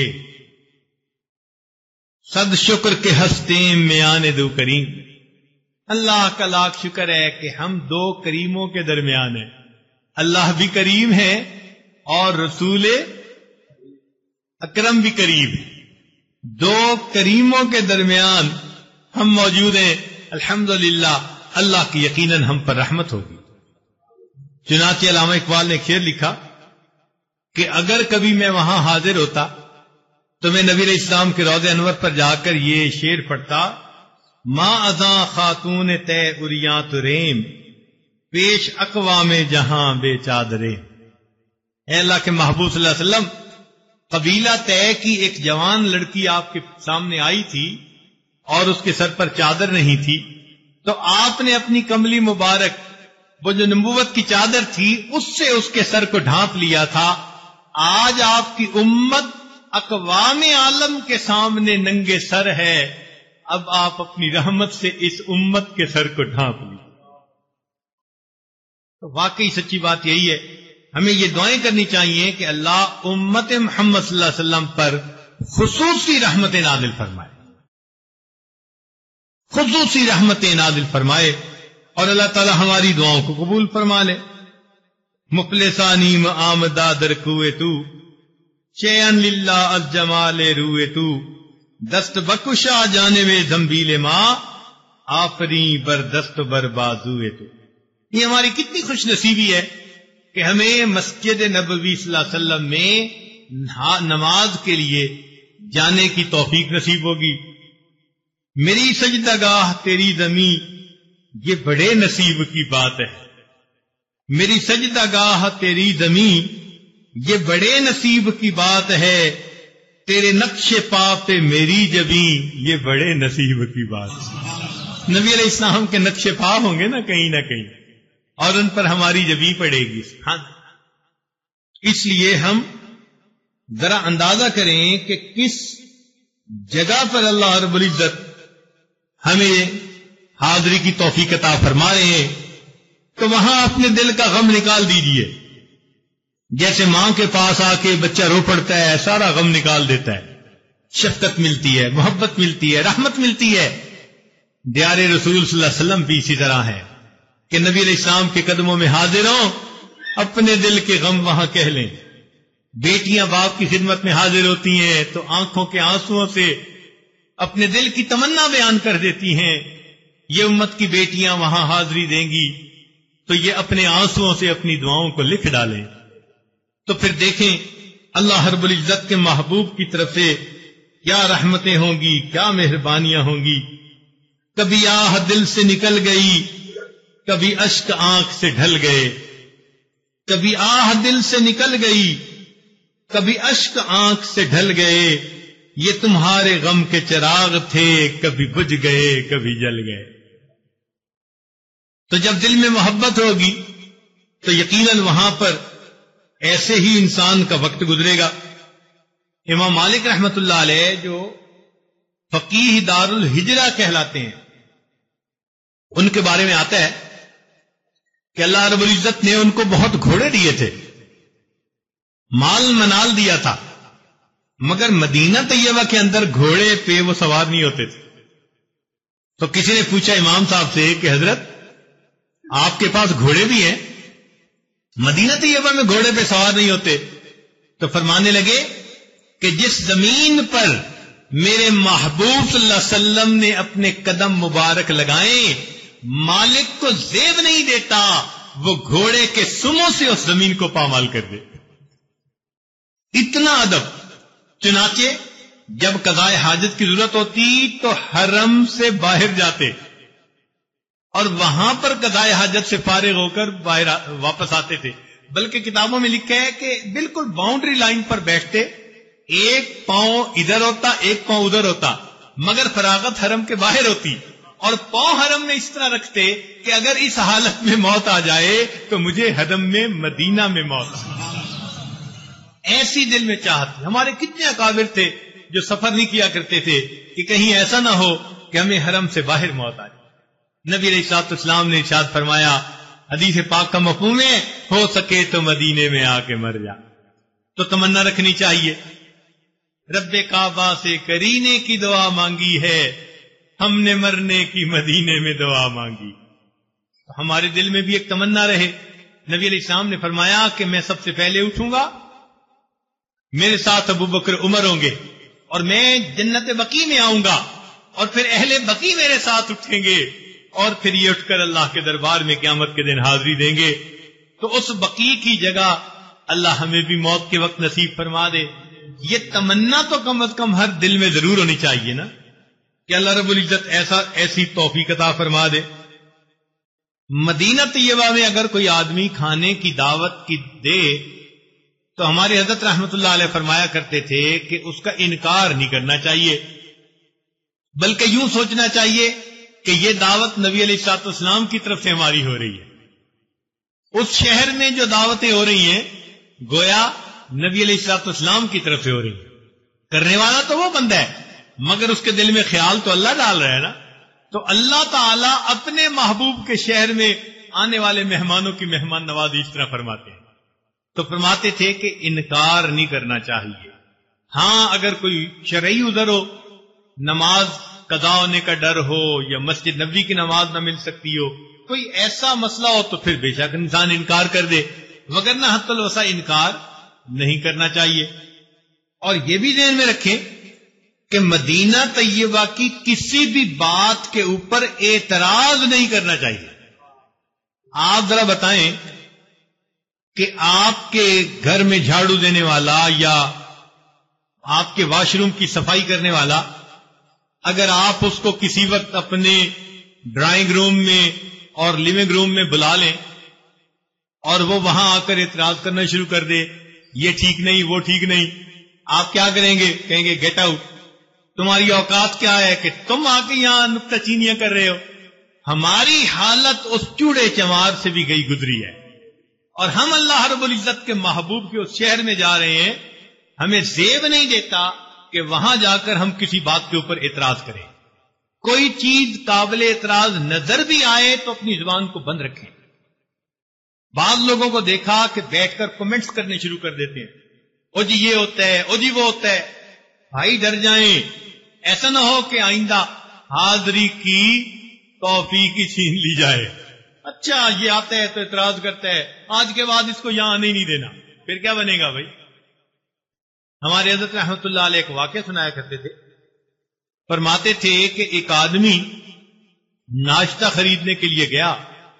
صد شکر کے ہستے میان دو کریم، اللہ کا لاکھ شکر ہے کہ ہم دو کریموں کے درمیان ہیں. اللہ بھی کریم ہے اور رسول اکرم بھی کریم ہے. دو کریموں کے درمیان ہم موجود ہیں. الحمدللہ اللہ کی یقیناً ہم پر رحمت ہوگی. چنانچہ علامہ اقبال نے ایک شعر لکھا کہ اگر کبھی میں وہاں حاضر ہوتا تو میں نبی علیہ السلام کے روضہ انور پر جا کر یہ شعر پڑھتا، ما ازاں خاتون تے اریاں تریم، پیش اقوام جہاں بے چادرے. اے اللہ کے محبوب صلی اللہ علیہ وسلم، قبیلہ طے کی ایک جوان لڑکی آپ کے سامنے آئی تھی اور اس کے سر پر چادر نہیں تھی، تو آپ نے اپنی کملی مبارک، وہ جو نبوت کی چادر تھی، اس سے اس کے سر کو ڈھانپ لیا تھا۔ آج آپ کی امت اقوام عالم کے سامنے ننگے سر ہے، اب آپ اپنی رحمت سے اس امت کے سر کو ڈھانپ لی۔ تو واقعی سچی بات یہی ہے، ہمیں یہ دعائیں کرنی چاہیے کہ اللہ امت محمد صلی اللہ علیہ وسلم پر خصوصی رحمت نازل فرمائے، خصوصی رحمت نازل فرمائے، اور اللہ تعالی ہماری دعاؤں کو قبول فرما لے۔ مفلسانی آمدہ در کوئے تو، چین للہ الجمال روئے تو، دست بکشا جانب زنبیل ماں، آفری بر دست بر بازوئے تو۔ یہ ہماری کتنی خوش نصیبی ہے کہ ہمیں مسجد نبوی صلی اللہ علیہ وسلم میں نماز کے لیے جانے کی توفیق نصیب ہوگی۔ میری سجدہ گاہ تیری زمین، یہ بڑے نصیب کی بات ہے۔ میری سجدہ گاہ تیری زمین، یہ بڑے نصیب کی بات ہے۔ تیرے نقش پا پہ میری جبیں، یہ بڑے نصیب کی بات ہے۔ نبی علیہ السلام کے نقش پا ہوں گے نا کہیں نہ کہیں، اور ان پر ہماری جبیں پڑے گی۔ ہاں، اس لیے ہم ذرا اندازہ کریں کہ کس جگہ پر اللہ رب العزت ہمیں حاضری کی توفیق عطا فرما رہے ہیں، تو وہاں اپنے دل کا غم نکال دیجئے۔ جیسے ماں کے پاس آ کے بچہ رو پڑتا ہے، سارا غم نکال دیتا ہے، شفقت ملتی ہے، محبت ملتی ہے، رحمت ملتی ہے۔ دیار رسول صلی اللہ علیہ وسلم بھی اسی طرح ہے کہ نبی علیہ السلام کے قدموں میں حاضر ہوں، اپنے دل کے غم وہاں کہہ لیں۔ بیٹیاں باپ کی خدمت میں حاضر ہوتی ہیں تو آنکھوں کے آنسوؤں سے اپنے دل کی تمنا بیان کر دیتی ہیں۔ یہ امت کی بیٹیاں وہاں حاضری دیں گی تو یہ اپنے آنسوؤں سے اپنی دعاؤں کو لکھ ڈالیں۔ تو پھر دیکھیں اللہ رب العزت کے محبوب کی طرف سے کیا رحمتیں ہوں گی، کیا مہربانیاں ہوں گی۔ کبھی آہ دل سے نکل گئی، کبھی اشک آنکھ سے ڈھل گئے، کبھی آہ دل سے نکل گئی، کبھی اشک آنکھ سے ڈھل گئے۔ یہ تمہارے غم کے چراغ تھے، کبھی بجھ گئے کبھی جل گئے۔ تو جب دل میں محبت ہوگی تو یقیناً وہاں پر ایسے ہی انسان کا وقت گزرے گا۔ امام مالک رحمت اللہ علیہ جو فقیہ دار الہجرہ کہلاتے ہیں، ان کے بارے میں آتا ہے کہ اللہ رب العزت نے ان کو بہت گھوڑے دیے تھے، مال منال دیا تھا، مگر مدینہ طیبہ کے اندر گھوڑے پہ وہ سوار نہیں ہوتے تھے۔ تو کسی نے پوچھا امام صاحب سے کہ حضرت آپ کے پاس گھوڑے بھی ہیں، مدینہ طیبہ میں گھوڑے پہ سوار نہیں ہوتے؟ تو فرمانے لگے کہ جس زمین پر میرے محبوب صلی اللہ علیہ وسلم نے اپنے قدم مبارک لگائے، مالک کو زیب نہیں دیتا، وہ گھوڑے کے سموں سے اس زمین کو پامال کر دے۔ اتنا ادب۔ چنانچہ جب قضاء حاجت کی ضرورت ہوتی تو حرم سے باہر جاتے اور وہاں پر قضاء حاجت سے فارغ ہو کر باہر واپس آتے تھے۔ بلکہ کتابوں میں لکھا ہے کہ بالکل باؤنڈری لائن پر بیٹھتے، ایک پاؤں ادھر ہوتا ایک پاؤں ادھر ہوتا، مگر فراغت حرم کے باہر ہوتی، اور پاؤں حرم میں اس طرح رکھتے کہ اگر اس حالت میں موت آ جائے تو مجھے حرم میں مدینہ میں موت آ۔ ایسی دل میں چاہت۔ ہمارے کتنے اکابر تھے جو سفر نہیں کیا کرتے تھے کہ کہیں ایسا نہ ہو کہ ہمیں حرم سے باہر موت آ جائے۔ نبی علیہ الصلوۃ والسلام نے ارشاد فرمایا، حدیث پاک کا مفہوم ہے، ہو سکے تو مدینے میں آ کے مر جا۔ تو تمنا رکھنی چاہیے، رب کعبہ سے کرینے کی دعا مانگی ہے، ہم نے مرنے کی مدینے میں دعا مانگی۔ تو ہمارے دل میں بھی ایک تمنا رہے۔ نبی علیہ السلام نے فرمایا کہ میں سب سے پہلے اٹھوں گا، میرے ساتھ ابو بکر عمر ہوں گے، اور میں جنت بقی میں آؤں گا، اور پھر اہل بقی میرے ساتھ اٹھیں گے، اور پھر یہ اٹھ کر اللہ کے دربار میں قیامت کے دن حاضری دیں گے۔ تو اس بقی کی جگہ اللہ ہمیں بھی موت کے وقت نصیب فرما دے۔ یہ تمنا تو کم از کم ہر دل میں ضرور ہونی چاہیے نا، کہ اللہ رب العزت ایسا ایسی توفیق عطا فرما دے۔ مدینہ طیبہ میں اگر کوئی آدمی کھانے کی دعوت کی دے تو ہمارے حضرت رحمت اللہ علیہ فرمایا کرتے تھے کہ اس کا انکار نہیں کرنا چاہیے۔ بلکہ یوں سوچنا چاہیے کہ یہ دعوت نبی علیہ الصلوۃ والسلام کی طرف سے ہماری ہو رہی ہے۔ اس شہر میں جو دعوتیں ہو رہی ہیں گویا نبی علیہ الصلوۃ والسلام کی طرف سے ہو رہی ہیں۔ کرنے والا تو وہ بندہ ہے مگر اس کے دل میں خیال تو اللہ ڈال رہا ہے نا۔ تو اللہ تعالیٰ اپنے محبوب کے شہر میں آنے والے مہمانوں کی مہمان نوازی اس طرح فرماتے ہیں۔ تو فرماتے تھے کہ انکار نہیں کرنا چاہیے۔ ہاں اگر کوئی شرعی عذر ہو، نماز قضا ہونے کا ڈر ہو یا مسجد نبوی کی نماز نہ مل سکتی ہو، کوئی ایسا مسئلہ ہو تو پھر بے شک انسان انکار کر دے، وگرنہ حتی الوسع انکار نہیں کرنا چاہیے۔ اور یہ بھی ذہن میں رکھیں کہ مدینہ طیبہ کی کسی بھی بات کے اوپر اعتراض نہیں کرنا چاہیے۔ آپ ذرا بتائیں کہ آپ کے گھر میں جھاڑو دینے والا یا آپ کے واش روم کی صفائی کرنے والا اگر آپ اس کو کسی وقت اپنے ڈرائنگ روم میں اور لیونگ روم میں بلا لیں اور وہ وہاں آ کر اعتراض کرنا شروع کر دے، یہ ٹھیک نہیں وہ ٹھیک نہیں، آپ کیا کریں گے؟ کہیں گے گیٹ آؤٹ، تمہاری اوقات کیا ہے کہ تم آ کے یہاں نکتہ چینیاں کر رہے ہو۔ ہماری حالت اس چوڑے چمار سے بھی گئی گزری ہے، اور ہم اللہ رب العزت کے محبوب کے اس شہر میں جا رہے ہیں، ہمیں زیب نہیں دیتا کہ وہاں جا کر ہم کسی بات کے اوپر اعتراض کریں۔ کوئی چیز قابل اعتراض نظر بھی آئے تو اپنی زبان کو بند رکھیں۔ بعض لوگوں کو دیکھا کہ بیٹھ کر کمنٹس کرنے شروع کر دیتے ہیں، او جی یہ ہوتا ہے، او جی وہ ہوتا ہے۔ بھائی ڈر جائیں، ایسا نہ ہو کہ آئندہ حاضری کی توفیق ہی چھین لی جائے۔ اچھا یہ آتا ہے تو اعتراض کرتا ہے، آج کے بعد اس کو یہاں آنے ہی نہیں دینا، پھر کیا بنے گا بھائی؟ ہمارے حضرت رحمت اللہ علیہ ایک واقعہ سنایا کرتے تھے، فرماتے تھے کہ ایک آدمی ناشتہ خریدنے کے لیے گیا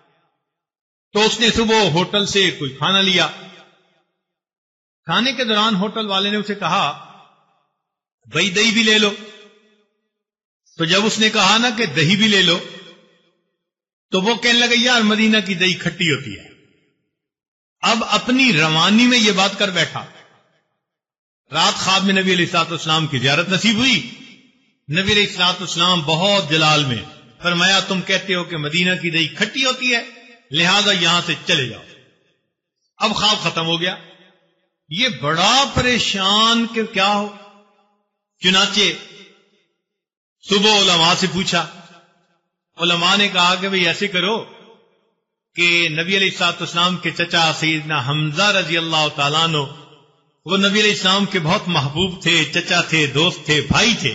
تو اس نے صبح ہوٹل سے کوئی کھانا لیا۔ کھانے کے دوران ہوٹل والے نے اسے کہا بھائی دہی بھی لے لو۔ تو جب اس نے کہا نا کہ دہی بھی لے لو تو وہ کہنے لگا یار مدینہ کی دہی کھٹی ہوتی ہے۔ اب اپنی روانی میں یہ بات کر بیٹھا۔ رات خواب میں نبی علیہ الصلوۃ والسلام کی زیارت نصیب ہوئی۔ نبی علیہ الصلوۃ والسلام بہت جلال میں فرمایا تم کہتے ہو کہ مدینہ کی دہی کھٹی ہوتی ہے، لہذا یہاں سے چلے جاؤ۔ اب خواب ختم ہو گیا، یہ بڑا پریشان کہ کیا ہو۔ چنانچہ صبح علماء سے پوچھا، علماء نے کہا کہ بھئی ایسے کرو کہ نبی علیہ الصلوۃ والسلام کے چچا سیدنا حمزہ رضی اللہ تعالیٰ عنہ، وہ نبی علیہ السلام کے بہت محبوب تھے، چچا تھے، دوست تھے، بھائی تھے،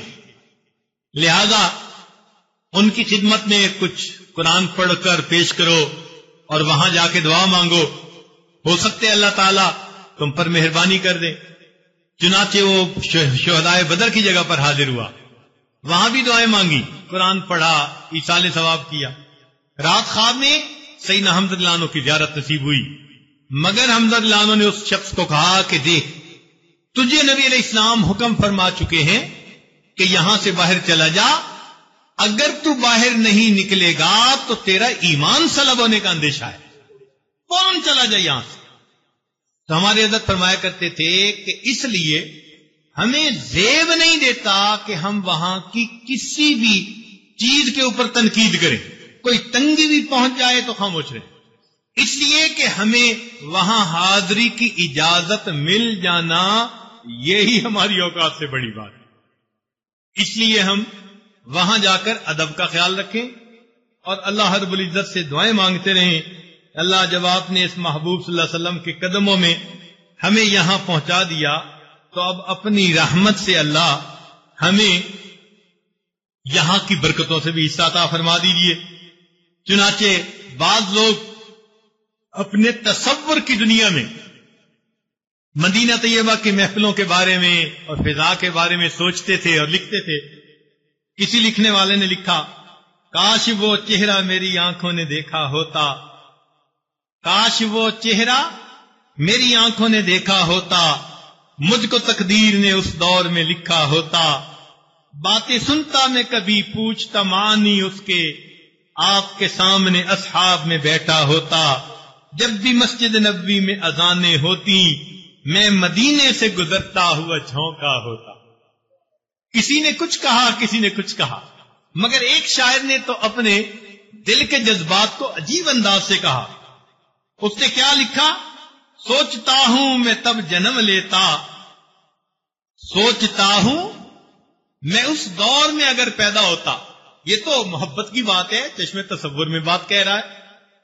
لہذا ان کی خدمت میں کچھ قرآن پڑھ کر پیش کرو اور وہاں جا کے دعا مانگو، ہو سکتے اللہ تعالیٰ تم پر مہربانی کر دے۔ چنانچہ وہ شہدائے بدر کی جگہ پر حاضر ہوا، وہاں بھی دعائیں مانگی، قرآن پڑھا، ایصال ثواب کیا۔ رات خواب میں سیدنا حمزہ رضی اللہ عنہ کی زیارت نصیب ہوئی، مگر حمزہ رضی اللہ عنہ نے اس شخص کو کہا کہ دیکھ تجھے نبی علیہ السلام حکم فرما چکے ہیں کہ یہاں سے باہر چلا جا، اگر تو باہر نہیں نکلے گا تو تیرا ایمان سلب ہونے کا اندیشہ ہے، فوراً چلا جا یہاں سے۔ تو ہمارے حضرت فرمایا کرتے تھے کہ اس لیے ہمیں زیب نہیں دیتا کہ ہم وہاں کی کسی بھی چیز کے اوپر تنقید کریں، کوئی تنگی بھی پہنچ جائے تو خاموش رہیں، اس لیے کہ ہمیں وہاں حاضری کی اجازت مل جانا یہی ہماری اوقات سے بڑی بات ہے۔ اس لیے ہم وہاں جا کر ادب کا خیال رکھیں اور اللہ رب العزت سے دعائیں مانگتے رہیں۔ اللہ جب آپ نے اس محبوب صلی اللہ علیہ وسلم کے قدموں میں ہمیں یہاں پہنچا دیا تو اب اپنی رحمت سے اللہ ہمیں یہاں کی برکتوں سے بھی حصہ عطا فرما دیجیے۔ چنانچہ بعض لوگ اپنے تصور کی دنیا میں مدینہ طیبہ کی محفلوں کے بارے میں اور فضا کے بارے میں سوچتے تھے اور لکھتے تھے۔ کسی لکھنے والے نے لکھا، کاش وہ چہرہ میری آنکھوں نے دیکھا ہوتا، کاش وہ چہرہ میری آنکھوں نے دیکھا ہوتا، مجھ کو تقدیر نے اس دور میں لکھا ہوتا، باتیں سنتا میں کبھی پوچھتا معنی اس کے، آپ کے سامنے اصحاب میں بیٹھا ہوتا، جب بھی مسجد نبوی میں اذانیں ہوتی میں مدینے سے گزرتا ہوا جھونکا ہوتا۔ کسی نے کچھ کہا کسی نے کچھ کہا، مگر ایک شاعر نے تو اپنے دل کے جذبات کو عجیب انداز سے کہا. اس نے کیا لکھا؟ سوچتا ہوں میں تب جنم لیتا، سوچتا ہوں میں اس دور میں اگر پیدا ہوتا. یہ تو محبت کی بات ہے، چشم تصور میں بات کہہ رہا ہے.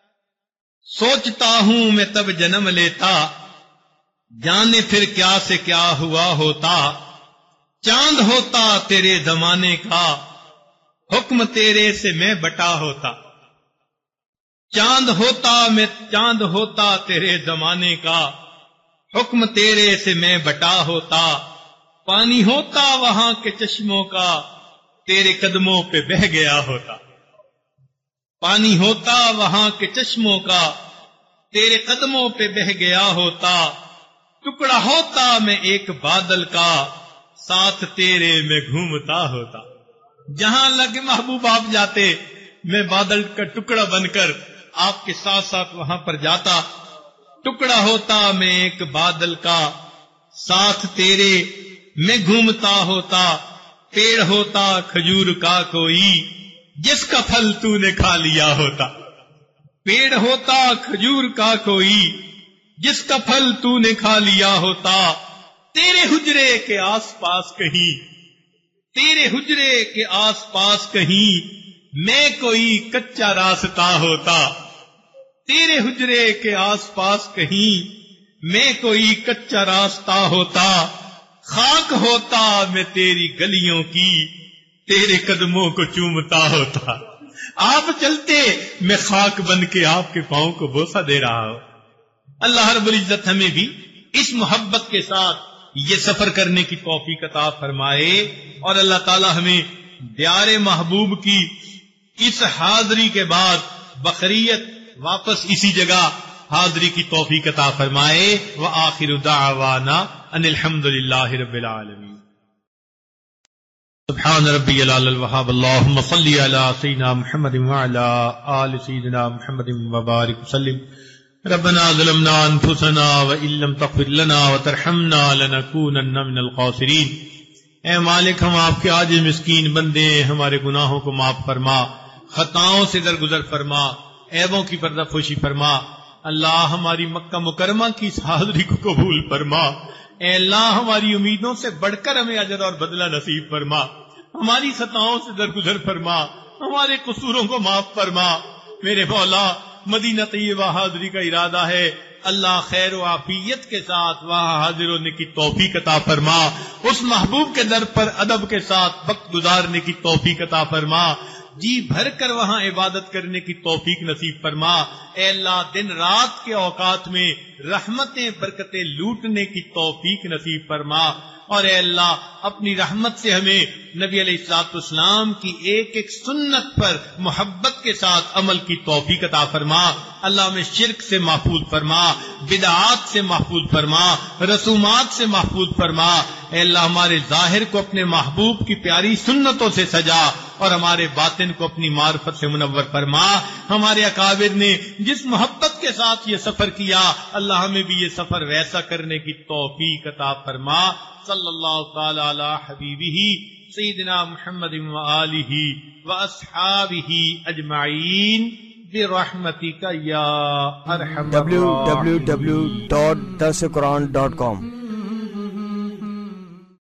سوچتا ہوں میں تب جنم لیتا، جانے پھر کیا سے کیا ہوا ہوتا. چاند ہوتا تیرے زمانے کا، حکم تیرے سے میں بٹا ہوتا. چاند ہوتا میں چاند ہوتا تیرے زمانے کا، حکم تیرے سے میں بٹا ہوتا. پانی ہوتا وہاں کے چشموں کا، تیرے قدموں پہ بہ گیا ہوتا. پانی ہوتا وہاں کے چشموں کا، تیرے قدموں پہ بہ گیا ہوتا. ٹکڑا ہوتا میں ایک بادل کا، ساتھ تیرے میں گھومتا ہوتا. جہاں لگ محبوب آپ جاتے، میں بادل کا ٹکڑا بن کر آپ کے ساتھ ساتھ وہاں پر جاتا. ٹکڑا ہوتا میں ایک بادل کا، ساتھ تیرے میں گھومتا ہوتا. پیڑ ہوتا کھجور کا کوئی، جس کا پھل تو نے کھا لیا ہوتا. پیڑ ہوتا کھجور کا کوئی، جس کا پھل تو نے کھا لیا ہوتا. تیرے حجرے کے آس پاس کہیں، تیرے حجرے کے آس پاس کہیں میں کوئی کچا راستہ ہوتا. تیرے حجرے کے آس پاس کہیں میں کوئی کچا راستہ ہوتا. خاک ہوتا میں تیری گلیوں کی، تیرے قدموں کو چومتا ہوتا. آپ چلتے میں خاک بن کے آپ کے پاؤں کو بوسہ دے رہا ہوں. اللہ رب العزت ہمیں بھی اس محبت کے ساتھ یہ سفر کرنے کی توفیق عطا فرمائے، اور اللہ تعالی ہمیں دیار محبوب کی اس حاضری کے بعد بقریت واپس اسی جگہ حاضری کی توفیق عطا فرمائے. وآخر دعوانا ان الحمد للہ رب العالمین. سبحان ربی العلی الوہاب. اللہم صلی علی سیدنا محمد وعلی آل سیدنا محمد وبارک وسلم. ربنا ظلمنا انفسنا وان لم تغفر لنا وترحمنا لنكونن من الخاسرین. اے مالک، ہم آپ کے عاجز مسکین بندے ہیں، ہمارے گناہوں کو معاف فرما، خطاؤں سے درگزر فرما، عیبوں کی پردہ پوشی فرما. اللہ ہماری مکہ مکرمہ کی اس حاضری کو قبول فرما. اے اللہ ہماری امیدوں سے بڑھ کر ہمیں اجر اور بدلہ نصیب فرما. ہماری خطاؤں سے درگزر فرما، ہمارے قصوروں کو معاف فرما. میرے مولا، مدینہ طیبہ حاضری کا ارادہ ہے، اللہ خیر و عافیت کے ساتھ وہاں حاضر ہونے کی توفیق عطا فرما. اس محبوب کے در پر ادب کے ساتھ وقت گزارنے کی توفیق عطا فرما. جی بھر کر وہاں عبادت کرنے کی توفیق نصیب فرما. اے اللہ، دن رات کے اوقات میں رحمتیں برکتیں لوٹنے کی توفیق نصیب فرما. اور اے اللہ، اپنی رحمت سے ہمیں نبی علیہ الصلوۃ والسلام کی ایک ایک سنت پر محبت کے ساتھ عمل کی توفیق عطا فرما. اللہ ہمیں شرک سے محفوظ فرما، بدعات سے محفوظ فرما، رسومات سے محفوظ فرما. اے اللہ، ہمارے ظاہر کو اپنے محبوب کی پیاری سنتوں سے سجا، اور ہمارے باطن کو اپنی معرفت سے منور فرما. ہمارے اکابر نے جس محبت کے ساتھ یہ سفر کیا، اللہ ہمیں بھی یہ سفر ویسا کرنے کی توفیق عطا فرما. صلی اللہ تعالی علی حبیبہ سیدنا محمد وآلہ واصحابہ اجمعین برحمتک یا ارحم الراحمین. ڈبلیو ڈبلیو ڈبلیو ڈاٹ درس قرآن ڈاٹ کام